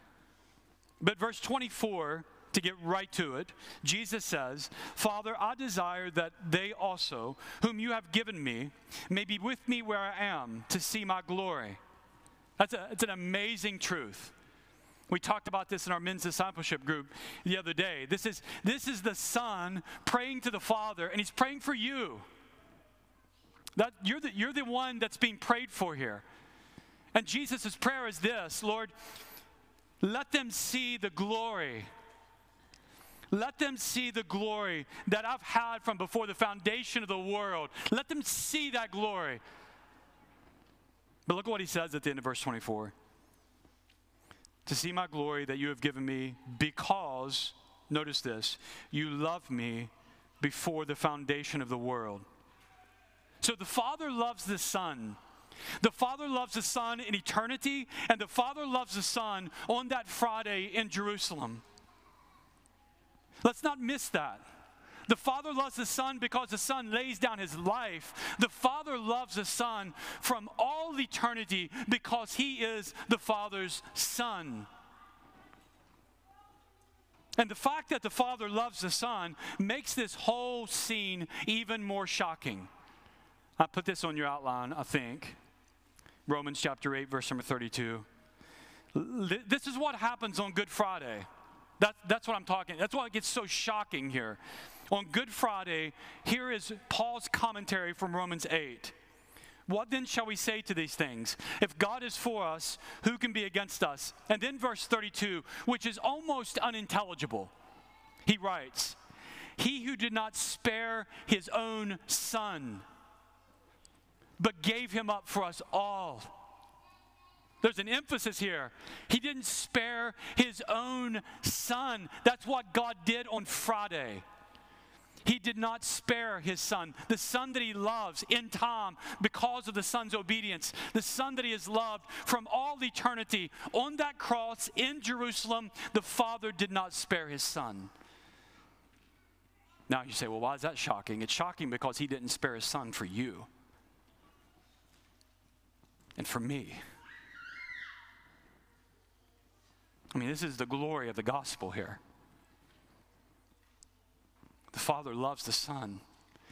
But verse 24, to get right to it, Jesus says, Father, I desire that they also, whom you have given me, may be with me where I am, to see my glory. It's an amazing truth. We talked about this in our men's discipleship group the other day. This is the Son praying to the Father, and he's praying for you. That you're the one that's being prayed for here. And Jesus' prayer is this: Lord, let them see the glory. Let them see the glory that I've had from before the foundation of the world. Let them see that glory. But look at what he says at the end of verse 24. To see my glory that you have given me, because, notice this, you loved me before the foundation of the world. So the Father loves the Son. The Father loves the Son in eternity, and the Father loves the Son on that Friday in Jerusalem. Let's not miss that. The Father loves the Son because the Son lays down his life. The Father loves the Son from all eternity because he is the Father's Son. And the fact that the Father loves the Son makes this whole scene even more shocking. I put this on your outline, I think. Romans chapter 8, verse number 32. This is what happens on Good Friday. That's what I'm talking. That's why it gets so shocking here. On Good Friday, here is Paul's commentary from Romans 8. What then shall we say to these things? If God is for us, who can be against us? And then verse 32, which is almost unintelligible. He writes, He who did not spare his own Son, but gave him up for us all. There's an emphasis here. He didn't spare his own Son. That's what God did on Friday. He did not spare his Son, the Son that he loves in time because of the Son's obedience, the Son that he has loved from all eternity. On that cross in Jerusalem, the Father did not spare his Son. Now you say, well, why is that shocking? It's shocking because he didn't spare his Son for you and for me. I mean, this is the glory of the gospel here. The Father loves the Son.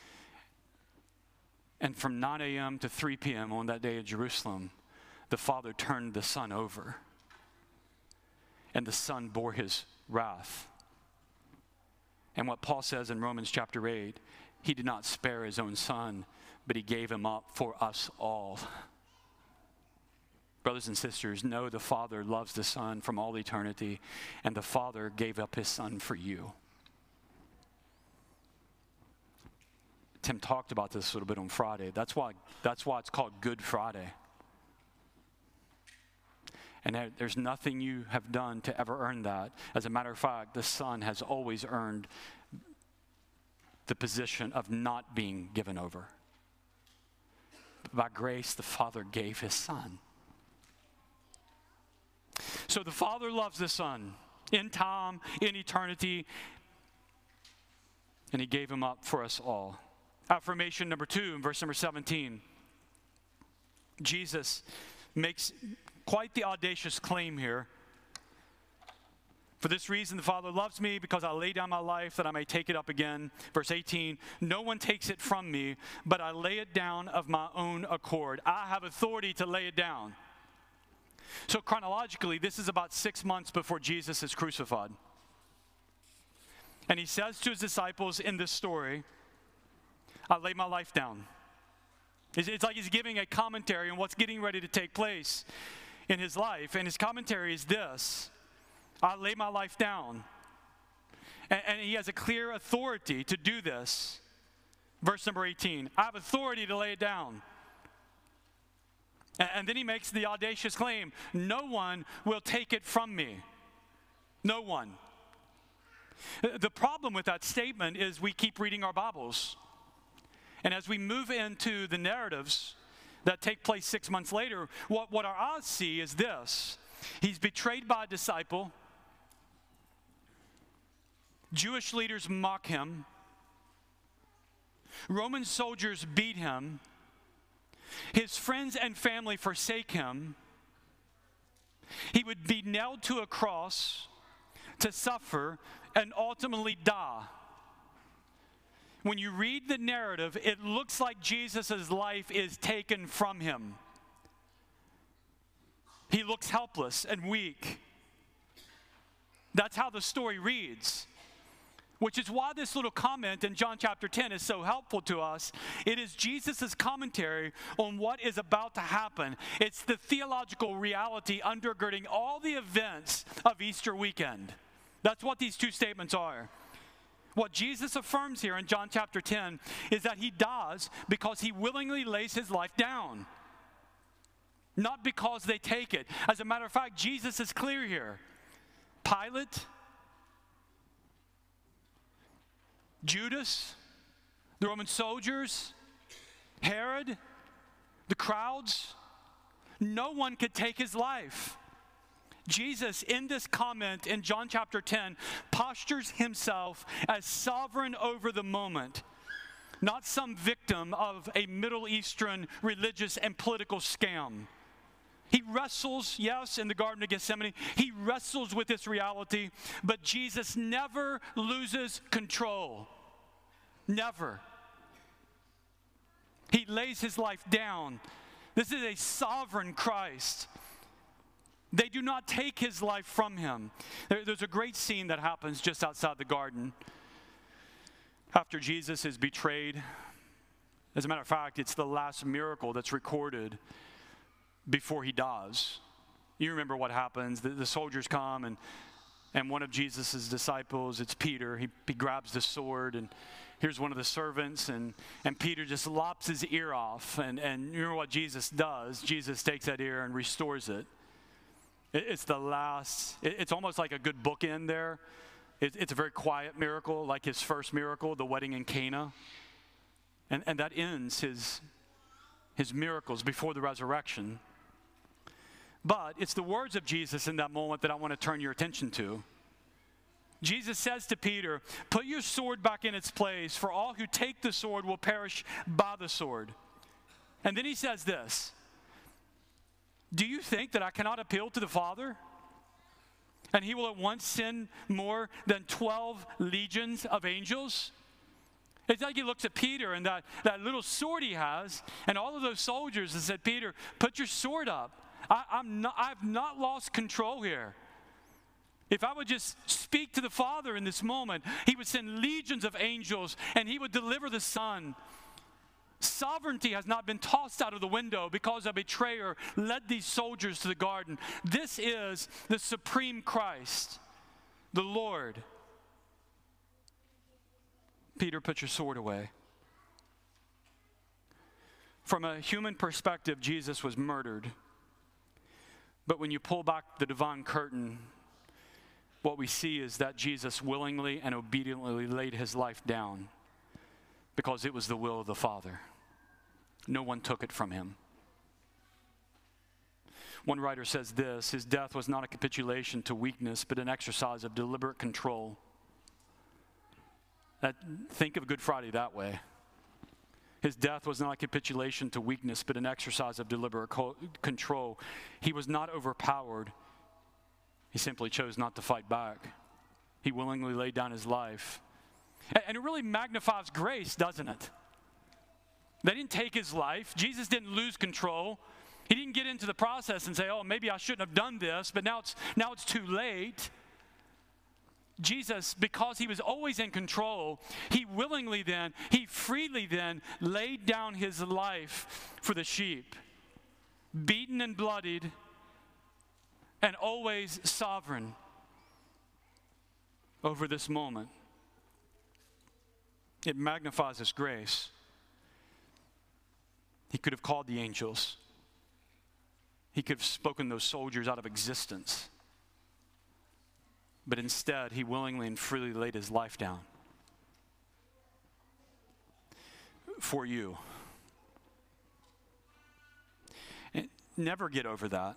And from 9 a.m. to 3 p.m. on that day in Jerusalem, the Father turned the Son over. And the Son bore his wrath. And what Paul says in Romans chapter 8, he did not spare his own Son, but he gave him up for us all. brothers and sisters, know the Father loves the Son from all eternity, and the Father gave up his Son for you. Tim talked about this a little bit on Friday. That's why it's called Good Friday. And there's nothing you have done to ever earn that. As a matter of fact, the Son has always earned the position of not being given over. By grace, the Father gave his Son. So the Father loves the Son in time, in eternity, and he gave him up for us all. Affirmation number 2 in verse number 17. Jesus makes quite the audacious claim here. For this reason, the Father loves me, because I lay down my life that I may take it up again. Verse 18, no one takes it from me, but I lay it down of my own accord. I have authority to lay it down. So chronologically, this is about 6 months before Jesus is crucified. And he says to his disciples in this story, I lay my life down. It's like he's giving a commentary on what's getting ready to take place in his life. And his commentary is this: I lay my life down. And he has a clear authority to do this. Verse number 18, I have authority to lay it down. And then he makes the audacious claim, no one will take it from me. No one. The problem with that statement is we keep reading our Bibles. And as we move into the narratives that take place 6 months later, what our eyes see is this. He's betrayed by a disciple. Jewish leaders mock him. Roman soldiers beat him. His friends and family forsake him. He would be nailed to a cross to suffer and ultimately die. When you read the narrative, it looks like Jesus' life is taken from him. He looks helpless and weak. That's how the story reads. Which is why this little comment in John chapter 10 is so helpful to us. It is Jesus' commentary on what is about to happen. It's the theological reality undergirding all the events of Easter weekend. That's what these two statements are. What Jesus affirms here in John chapter 10 is that he dies because he willingly lays his life down. Not because they take it. As a matter of fact, Jesus is clear here. Pilate, Judas, the Roman soldiers, Herod, the crowds, no one could take his life. Jesus, in this comment in John chapter 10, postures himself as sovereign over the moment, not some victim of a Middle Eastern religious and political scam. He wrestles, yes, in the Garden of Gethsemane. He wrestles with this reality, but Jesus never loses control. Never. He lays his life down. This is a sovereign Christ. They do not take his life from him. There's a great scene that happens just outside the garden after Jesus is betrayed. As a matter of fact, it's the last miracle that's recorded before he dies. You remember what happens. The soldiers come, and one of Jesus' disciples, it's Peter, he grabs the sword, and here's one of the servants, and Peter just lops his ear off. And you remember what Jesus does? Jesus takes that ear and restores it. It's the last, it's almost like a good bookend there. It's a very quiet miracle, like his first miracle, the wedding in Cana. And that ends his miracles before the resurrection. But it's the words of Jesus in that moment that I want to turn your attention to. Jesus says to Peter, put your sword back in its place, for all who take the sword will perish by the sword. And then he says this, do you think that I cannot appeal to the Father? And he will at once send more than 12 legions of angels? It's like he looks at Peter and that little sword he has, and all of those soldiers, and said, Peter, put your sword up. I've not lost control here. If I would just speak to the Father in this moment, he would send legions of angels, and he would deliver the Son. Sovereignty has not been tossed out of the window because a betrayer led these soldiers to the garden. This is the supreme Christ, the Lord. Peter, put your sword away. From a human perspective, Jesus was murdered. But when you pull back the divine curtain, what we see is that Jesus willingly and obediently laid his life down because it was the will of the Father. No one took it from him. One writer says this: his death was not a capitulation to weakness, but an exercise of deliberate control. Think of Good Friday that way. His death was not a capitulation to weakness, but an exercise of deliberate control. He was not overpowered. He simply chose not to fight back. He willingly laid down his life. And it really magnifies grace, doesn't it? They didn't take his life. Jesus didn't lose control. He didn't get into the process and say, oh, maybe I shouldn't have done this, but now it's too late. Jesus, because he was always in control, he freely then laid down his life for the sheep, beaten and bloodied, and always sovereign over this moment. It magnifies his grace. He could have called the angels. He could have spoken those soldiers out of existence. But instead, he willingly and freely laid his life down for you. And never get over that.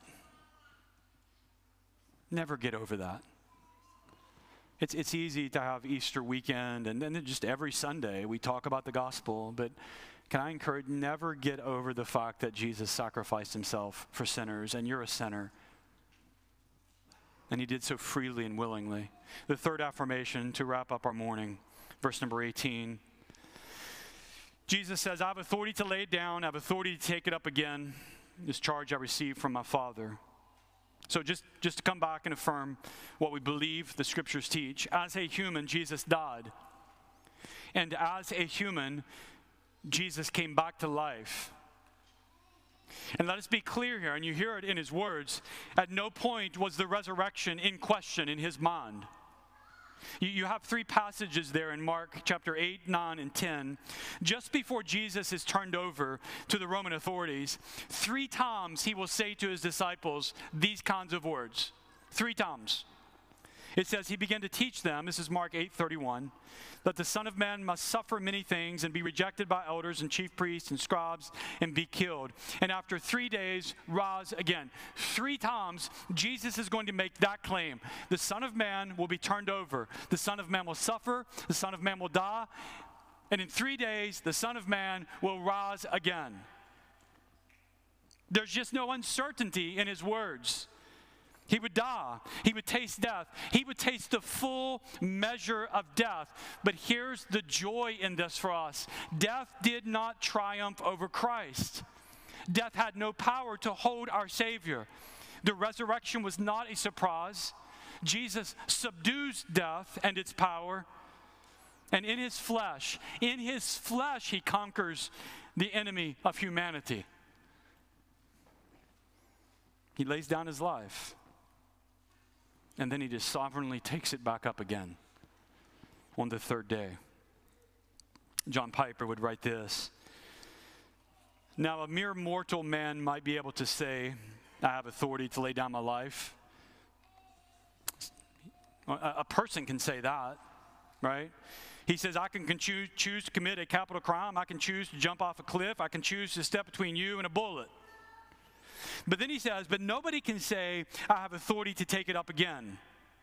Never get over that. It's easy to have Easter weekend and then just every Sunday we talk about the gospel, but can I encourage, never get over the fact that Jesus sacrificed himself for sinners, and you're a sinner. And he did so freely and willingly. The third affirmation to wrap up our morning, verse number 18. Jesus says, I have authority to lay it down, I have authority to take it up again. This charge I received from my Father. So just to come back and affirm what we believe the scriptures teach. As a human, Jesus died. And as a human, Jesus came back to life. And let us be clear here, and you hear it in his words, at no point was the resurrection in question in his mind. You have three passages there in Mark chapter 8, 9, and 10. Just before Jesus is turned over to the Roman authorities, 3 times he will say to his disciples these kinds of words. 3 times. It says he began to teach them, this is Mark 8:31, that the Son of Man must suffer many things and be rejected by elders and chief priests and scribes and be killed. And after 3 days, rise again. 3 times, Jesus is going to make that claim. The Son of Man will be turned over. The Son of Man will suffer. The Son of Man will die. And in 3 days, the Son of Man will rise again. There's just no uncertainty in his words. He would die. He would taste death. He would taste the full measure of death. But here's the joy in this for us. Death did not triumph over Christ. Death had no power to hold our Savior. The resurrection was not a surprise. Jesus subdues death and its power. And in his flesh, he conquers the enemy of humanity. He lays down his life. And then he just sovereignly takes it back up again on the 3rd day. John Piper would write this. Now, a mere mortal man might be able to say, I have authority to lay down my life. A person can say that, right? He says, I can choose to commit a capital crime. I can choose to jump off a cliff. I can choose to step between you and a bullet. But then he says, but nobody can say, I have authority to take it up again.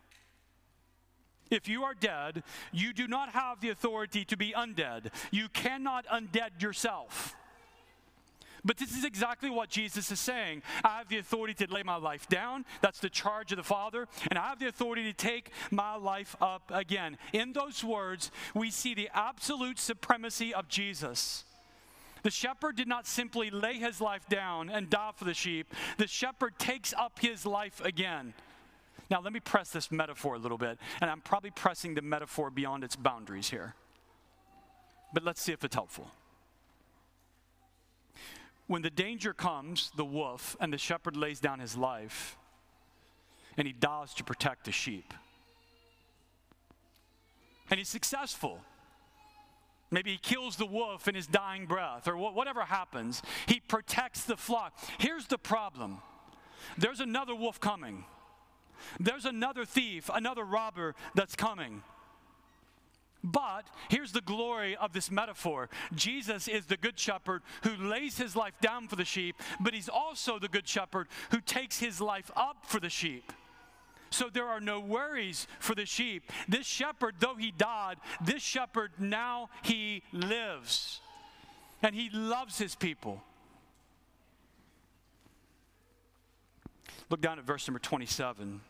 If you are dead, you do not have the authority to be undead. You cannot undead yourself. But this is exactly what Jesus is saying. I have the authority to lay my life down. That's the charge of the Father. And I have the authority to take my life up again. In those words, we see the absolute supremacy of Jesus. The shepherd did not simply lay his life down and die for the sheep. The shepherd takes up his life again. Now, let me press this metaphor a little bit, and I'm probably pressing the metaphor beyond its boundaries here. But let's see if it's helpful. when the danger comes, the wolf, and the shepherd lays down his life, and he dies to protect the sheep. And he's successful. Maybe he kills the wolf in his dying breath, or whatever happens. He protects the flock. Here's the problem. There's another wolf coming. There's another thief, another robber that's coming. But here's the glory of this metaphor. Jesus is the good shepherd who lays his life down for the sheep, but he's also the good shepherd who takes his life up for the sheep. So there are no worries for the sheep. This shepherd, though he died, this shepherd now he lives. And he loves his people. Look down at verse number 27.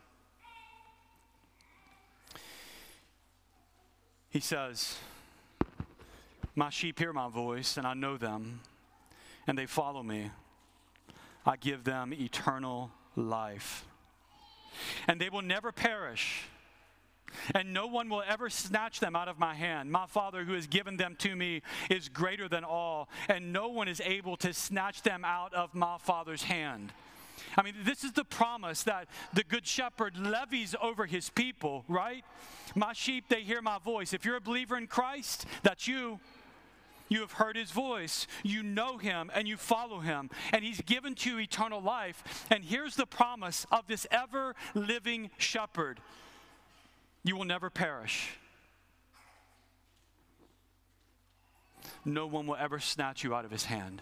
He says, my sheep hear my voice, and I know them, and they follow me. I give them eternal life, and they will never perish, and no one will ever snatch them out of my hand. My Father who has given them to me is greater than all, and no one is able to snatch them out of my Father's hand. I mean, this is the promise that the good shepherd levies over his people, right? My sheep, they hear my voice. If you're a believer in Christ, that's you. You have heard his voice. You know him and you follow him. And he's given to you eternal life. And here's the promise of this ever-living shepherd. You will never perish. No one will ever snatch you out of his hand.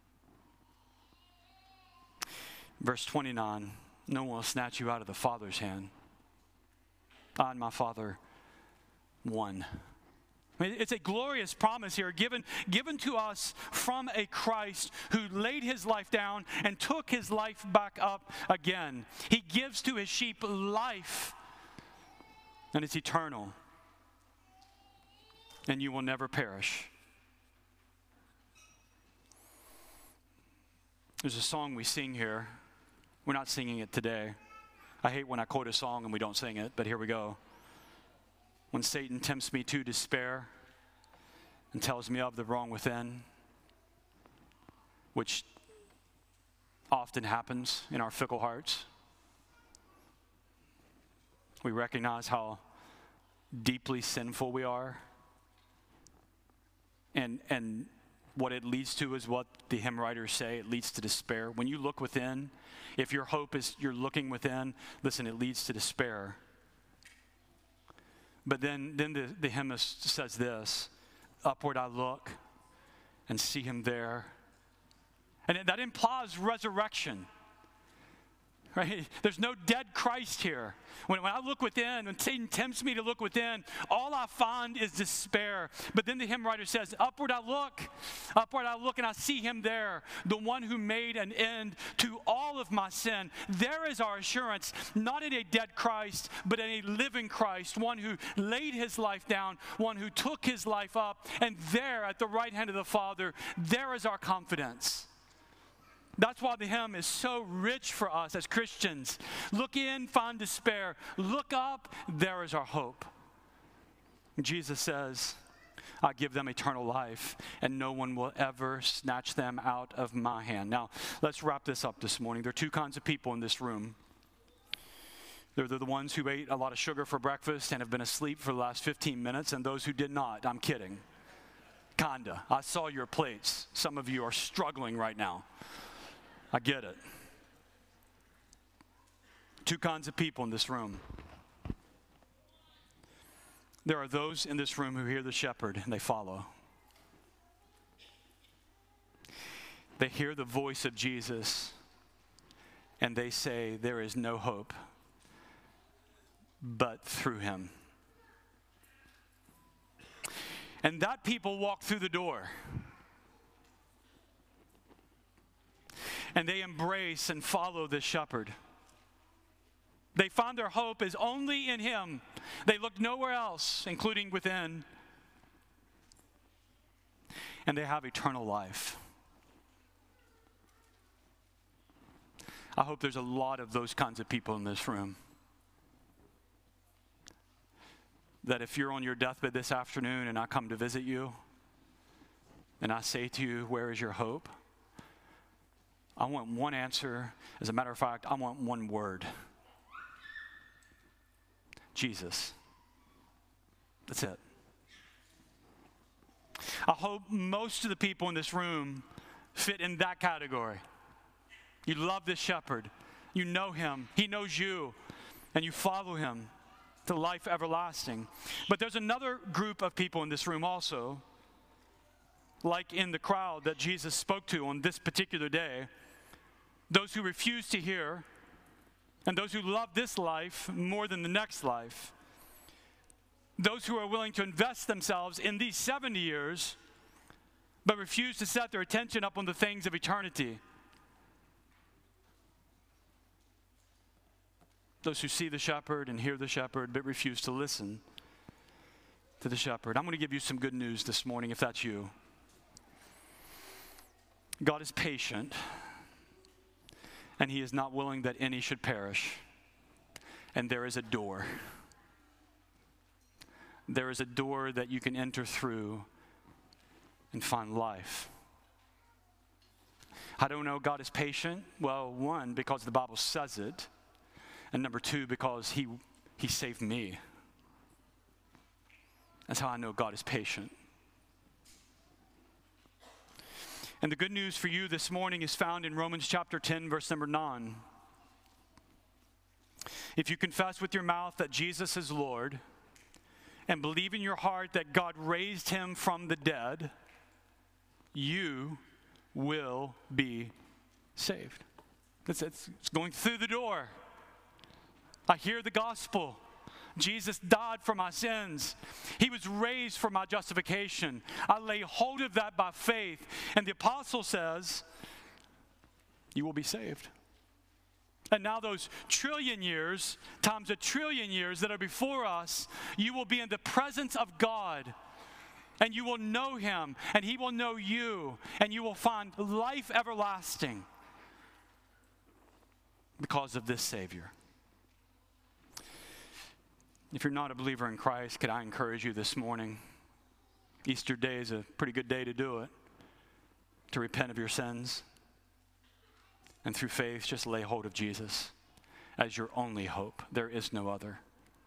Verse 29, no one will snatch you out of the Father's hand. I and my Father, one. I mean, it's a glorious promise here given to us from a Christ who laid his life down and took his life back up again. He gives to his sheep life, and it's eternal. And you will never perish. There's a song we sing here. We're not singing it today. I hate when I quote a song and we don't sing it, but here we go. When Satan tempts me to despair and tells me of the wrong within, which often happens in our fickle hearts, we recognize how deeply sinful we are. And what it leads to is what the hymn writers say. It leads to despair. When you look within, if your hope is you're looking within, listen, it leads to despair. But then the hymnist says this, upward I look and see him there. And that implies resurrection. Right? There's no dead Christ here. When I look within, when Satan tempts me to look within, all I find is despair. But then the hymn writer says, upward I look and I see him there, the one who made an end to all of my sin. There is our assurance, not in a dead Christ, but in a living Christ, one who laid his life down, one who took his life up, and there at the right hand of the Father, there is our confidence. That's why the hymn is so rich for us as Christians. Look in, find despair. Look up, there is our hope. Jesus says, I give them eternal life, and no one will ever snatch them out of my hand. Now, let's wrap this up this morning. There are two kinds of people in this room. They're the ones who ate a lot of sugar for breakfast and have been asleep for the last 15 minutes, and those who did not. I'm kidding. Kinda. I saw your plates. Some of you are struggling right now. I get it. Two kinds of people in this room. There are those in this room who hear the shepherd and they follow. They hear the voice of Jesus and they say, there is no hope but through him. And that people walk through the door. And they embrace and follow the shepherd. They find their hope is only in him. They look nowhere else, including within. And they have eternal life. I hope there's a lot of those kinds of people in this room. That if you're on your deathbed this afternoon and I come to visit you, and I say to you, where is your hope? I want one answer. As a matter of fact, I want one word. Jesus. That's it. I hope most of the people in this room fit in that category. You love this shepherd. You know him. He knows you. And you follow him to life everlasting. But there's another group of people in this room also, like in the crowd that Jesus spoke to on this particular day, those who refuse to hear, and those who love this life more than the next life, those who are willing to invest themselves in these 70 years, but refuse to set their attention up on the things of eternity. Those who see the shepherd and hear the shepherd, but refuse to listen to the shepherd. I'm going to give you some good news this morning, if that's you. God is patient, and he is not willing that any should perish. And there is a door. There is a door that you can enter through and find life. How do I know God is patient? Well, one, because the Bible says it. And number two, because he saved me. That's how I know God is patient. And the good news for you this morning is found in Romans chapter 10, verse number 9. If you confess with your mouth that Jesus is Lord and believe in your heart that God raised him from the dead, you will be saved. It's going through the door. I hear the gospel. Jesus died for my sins. He was raised for my justification. I lay hold of that by faith. And the apostle says, you will be saved. And now those trillion years times a trillion years that are before us, you will be in the presence of God. And you will know him, and he will know you, and you will find life everlasting because of this Savior. If you're not a believer in Christ, could I encourage you this morning? Easter Day is a pretty good day to do it, to repent of your sins, and through faith, just lay hold of Jesus as your only hope. There is no other.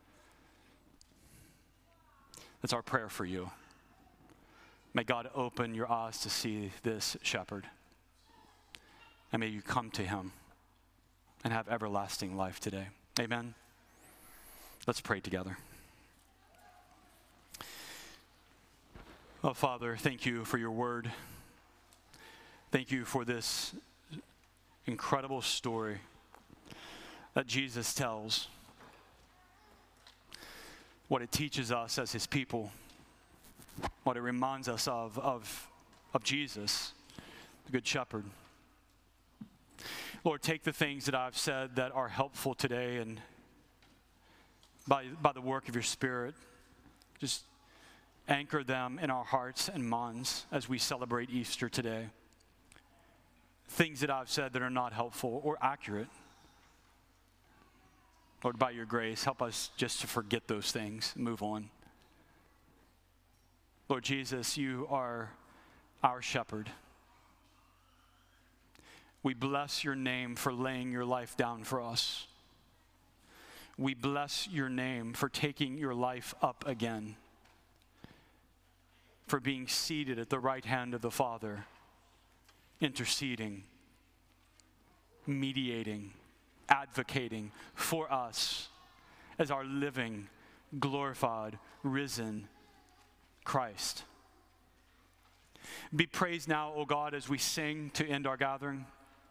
That's our prayer for you. May God open your eyes to see this shepherd, and may you come to him and have everlasting life today. Amen. Let's pray together. Oh, Father, thank you for your word. Thank you for this incredible story that Jesus tells. What it teaches us as his people. What it reminds us of Jesus, the Good Shepherd. Lord, take the things that I've said that are helpful today, and by the work of your Spirit, just anchor them in our hearts and minds as we celebrate Easter today. Things that I've said that are not helpful or accurate. Lord, by your grace, help us just to forget those things and move on. Lord Jesus, you are our shepherd. We bless your name for laying your life down for us. We bless your name for taking your life up again, for being seated at the right hand of the Father, interceding, mediating, advocating for us as our living, glorified, risen Christ. Be praised now, O God, as we sing to end our gathering.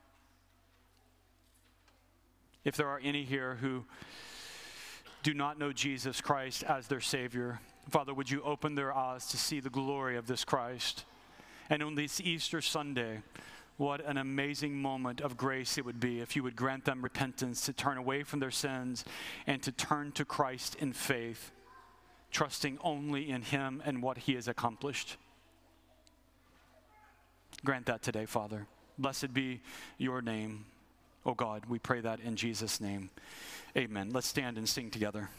If there are any here who do not know Jesus Christ as their Savior, Father, would you open their eyes to see the glory of this Christ? And on this Easter Sunday, what an amazing moment of grace it would be if you would grant them repentance to turn away from their sins and to turn to Christ in faith, trusting only in him and what he has accomplished. Grant that today, Father. Blessed be your name, O God. We pray that in Jesus' name. Amen. Let's stand and sing together.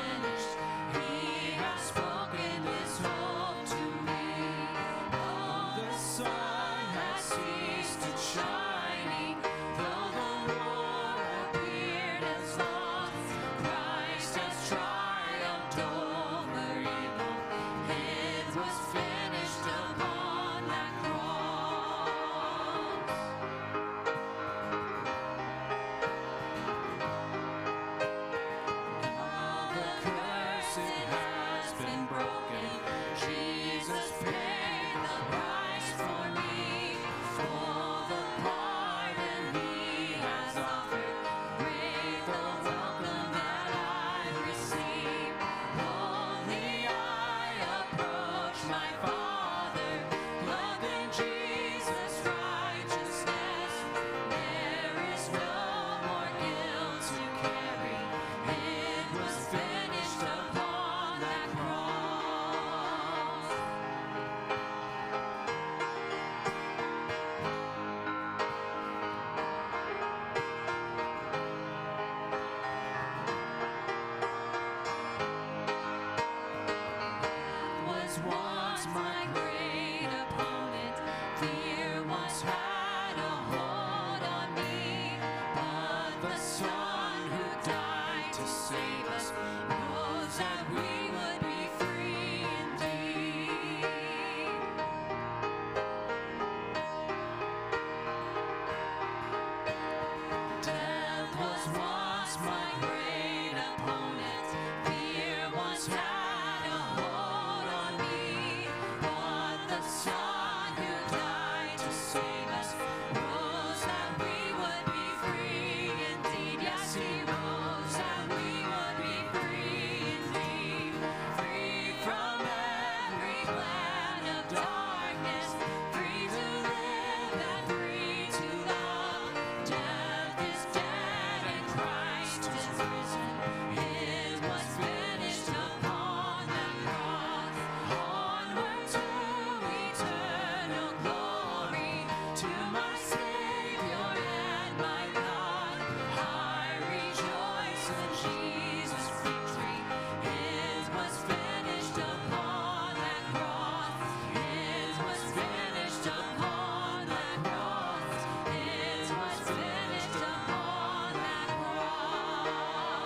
finished. He has spoken his hope to me. Though the sun has ceased its shining, though the war appeared as lost, Christ has triumphed over evil. His was finished upon that cross. All the curse it has been broken. Jesus paid the price for me. For the pardon he has offered, great the welcome that I receive. Boldly I approach my Father, clothed in Jesus' righteousness. There is no more guilt to carry. It was finished upon that cross. Was once my great opponent. Fear once had a hold on me, but the Son who died to save us rose that we would be free indeed. Death was once my great opponent. Fear once had a hold on me, but the Son who died to save us rose that we would be free indeed. Yes, he rose that we would be free indeed. Free from every plan of darkness, free to live and free to love. Death is dead and Christ is risen. His was finished upon that cross. Onward to eternal glory, to my Savior and my God. I rejoice in Jesus' victory. His was finished upon that cross. His was finished upon that cross. His was finished upon that cross.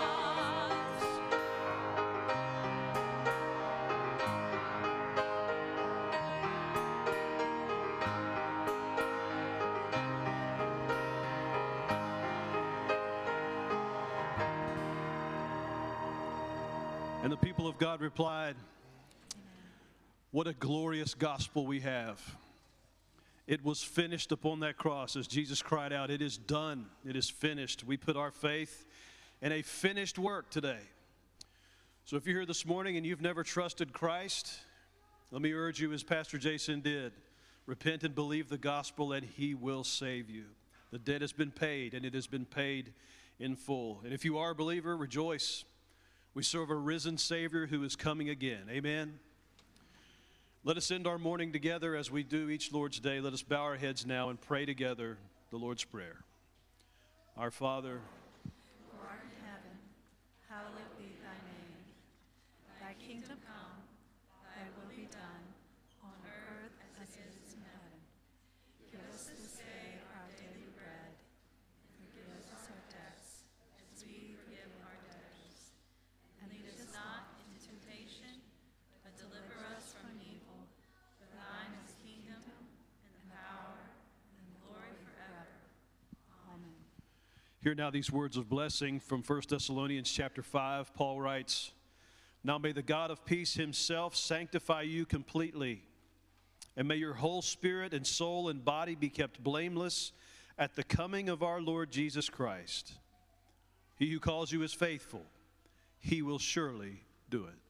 And the people of God replied, "What a glorious gospel we have." It was finished upon that cross as Jesus cried out, "It is done. It is finished." We put our faith in a finished work today. So if you're here this morning and you've never trusted Christ, let me urge you, as Pastor Jason did, repent and believe the gospel and he will save you. The debt has been paid, and it has been paid in full. And if you are a believer, rejoice. We serve a risen Savior who is coming again. Amen. Let us end our morning together as we do each Lord's Day. Let us bow our heads now and pray together the Lord's Prayer. Our Father, who art in heaven, hallowed be thy name. Thy kingdom come, thy will be done, on earth as it is in heaven. Give us this day our daily bread, and forgive us our debts, as we forgive our debtors. And lead us not into temptation, but deliver us from evil. For thine is the kingdom, and the power, and the glory forever. Amen. hear now these words of blessing from 1 Thessalonians chapter 5. Paul writes, "Now may the God of peace himself sanctify you completely, and may your whole spirit and soul and body be kept blameless at the coming of our Lord Jesus Christ. He who calls you is faithful. He will surely do it."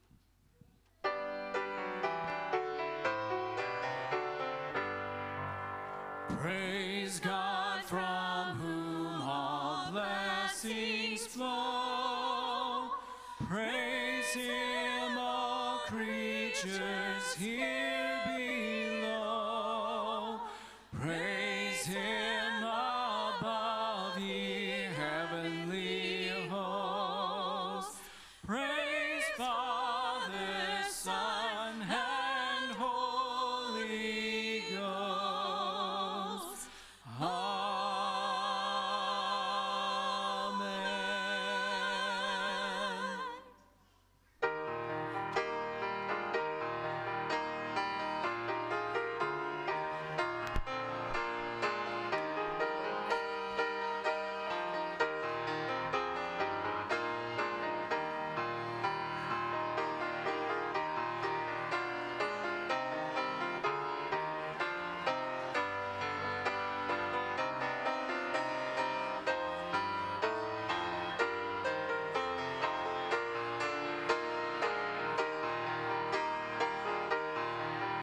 Praise God from whom all blessings flow. Praise Him, all creatures here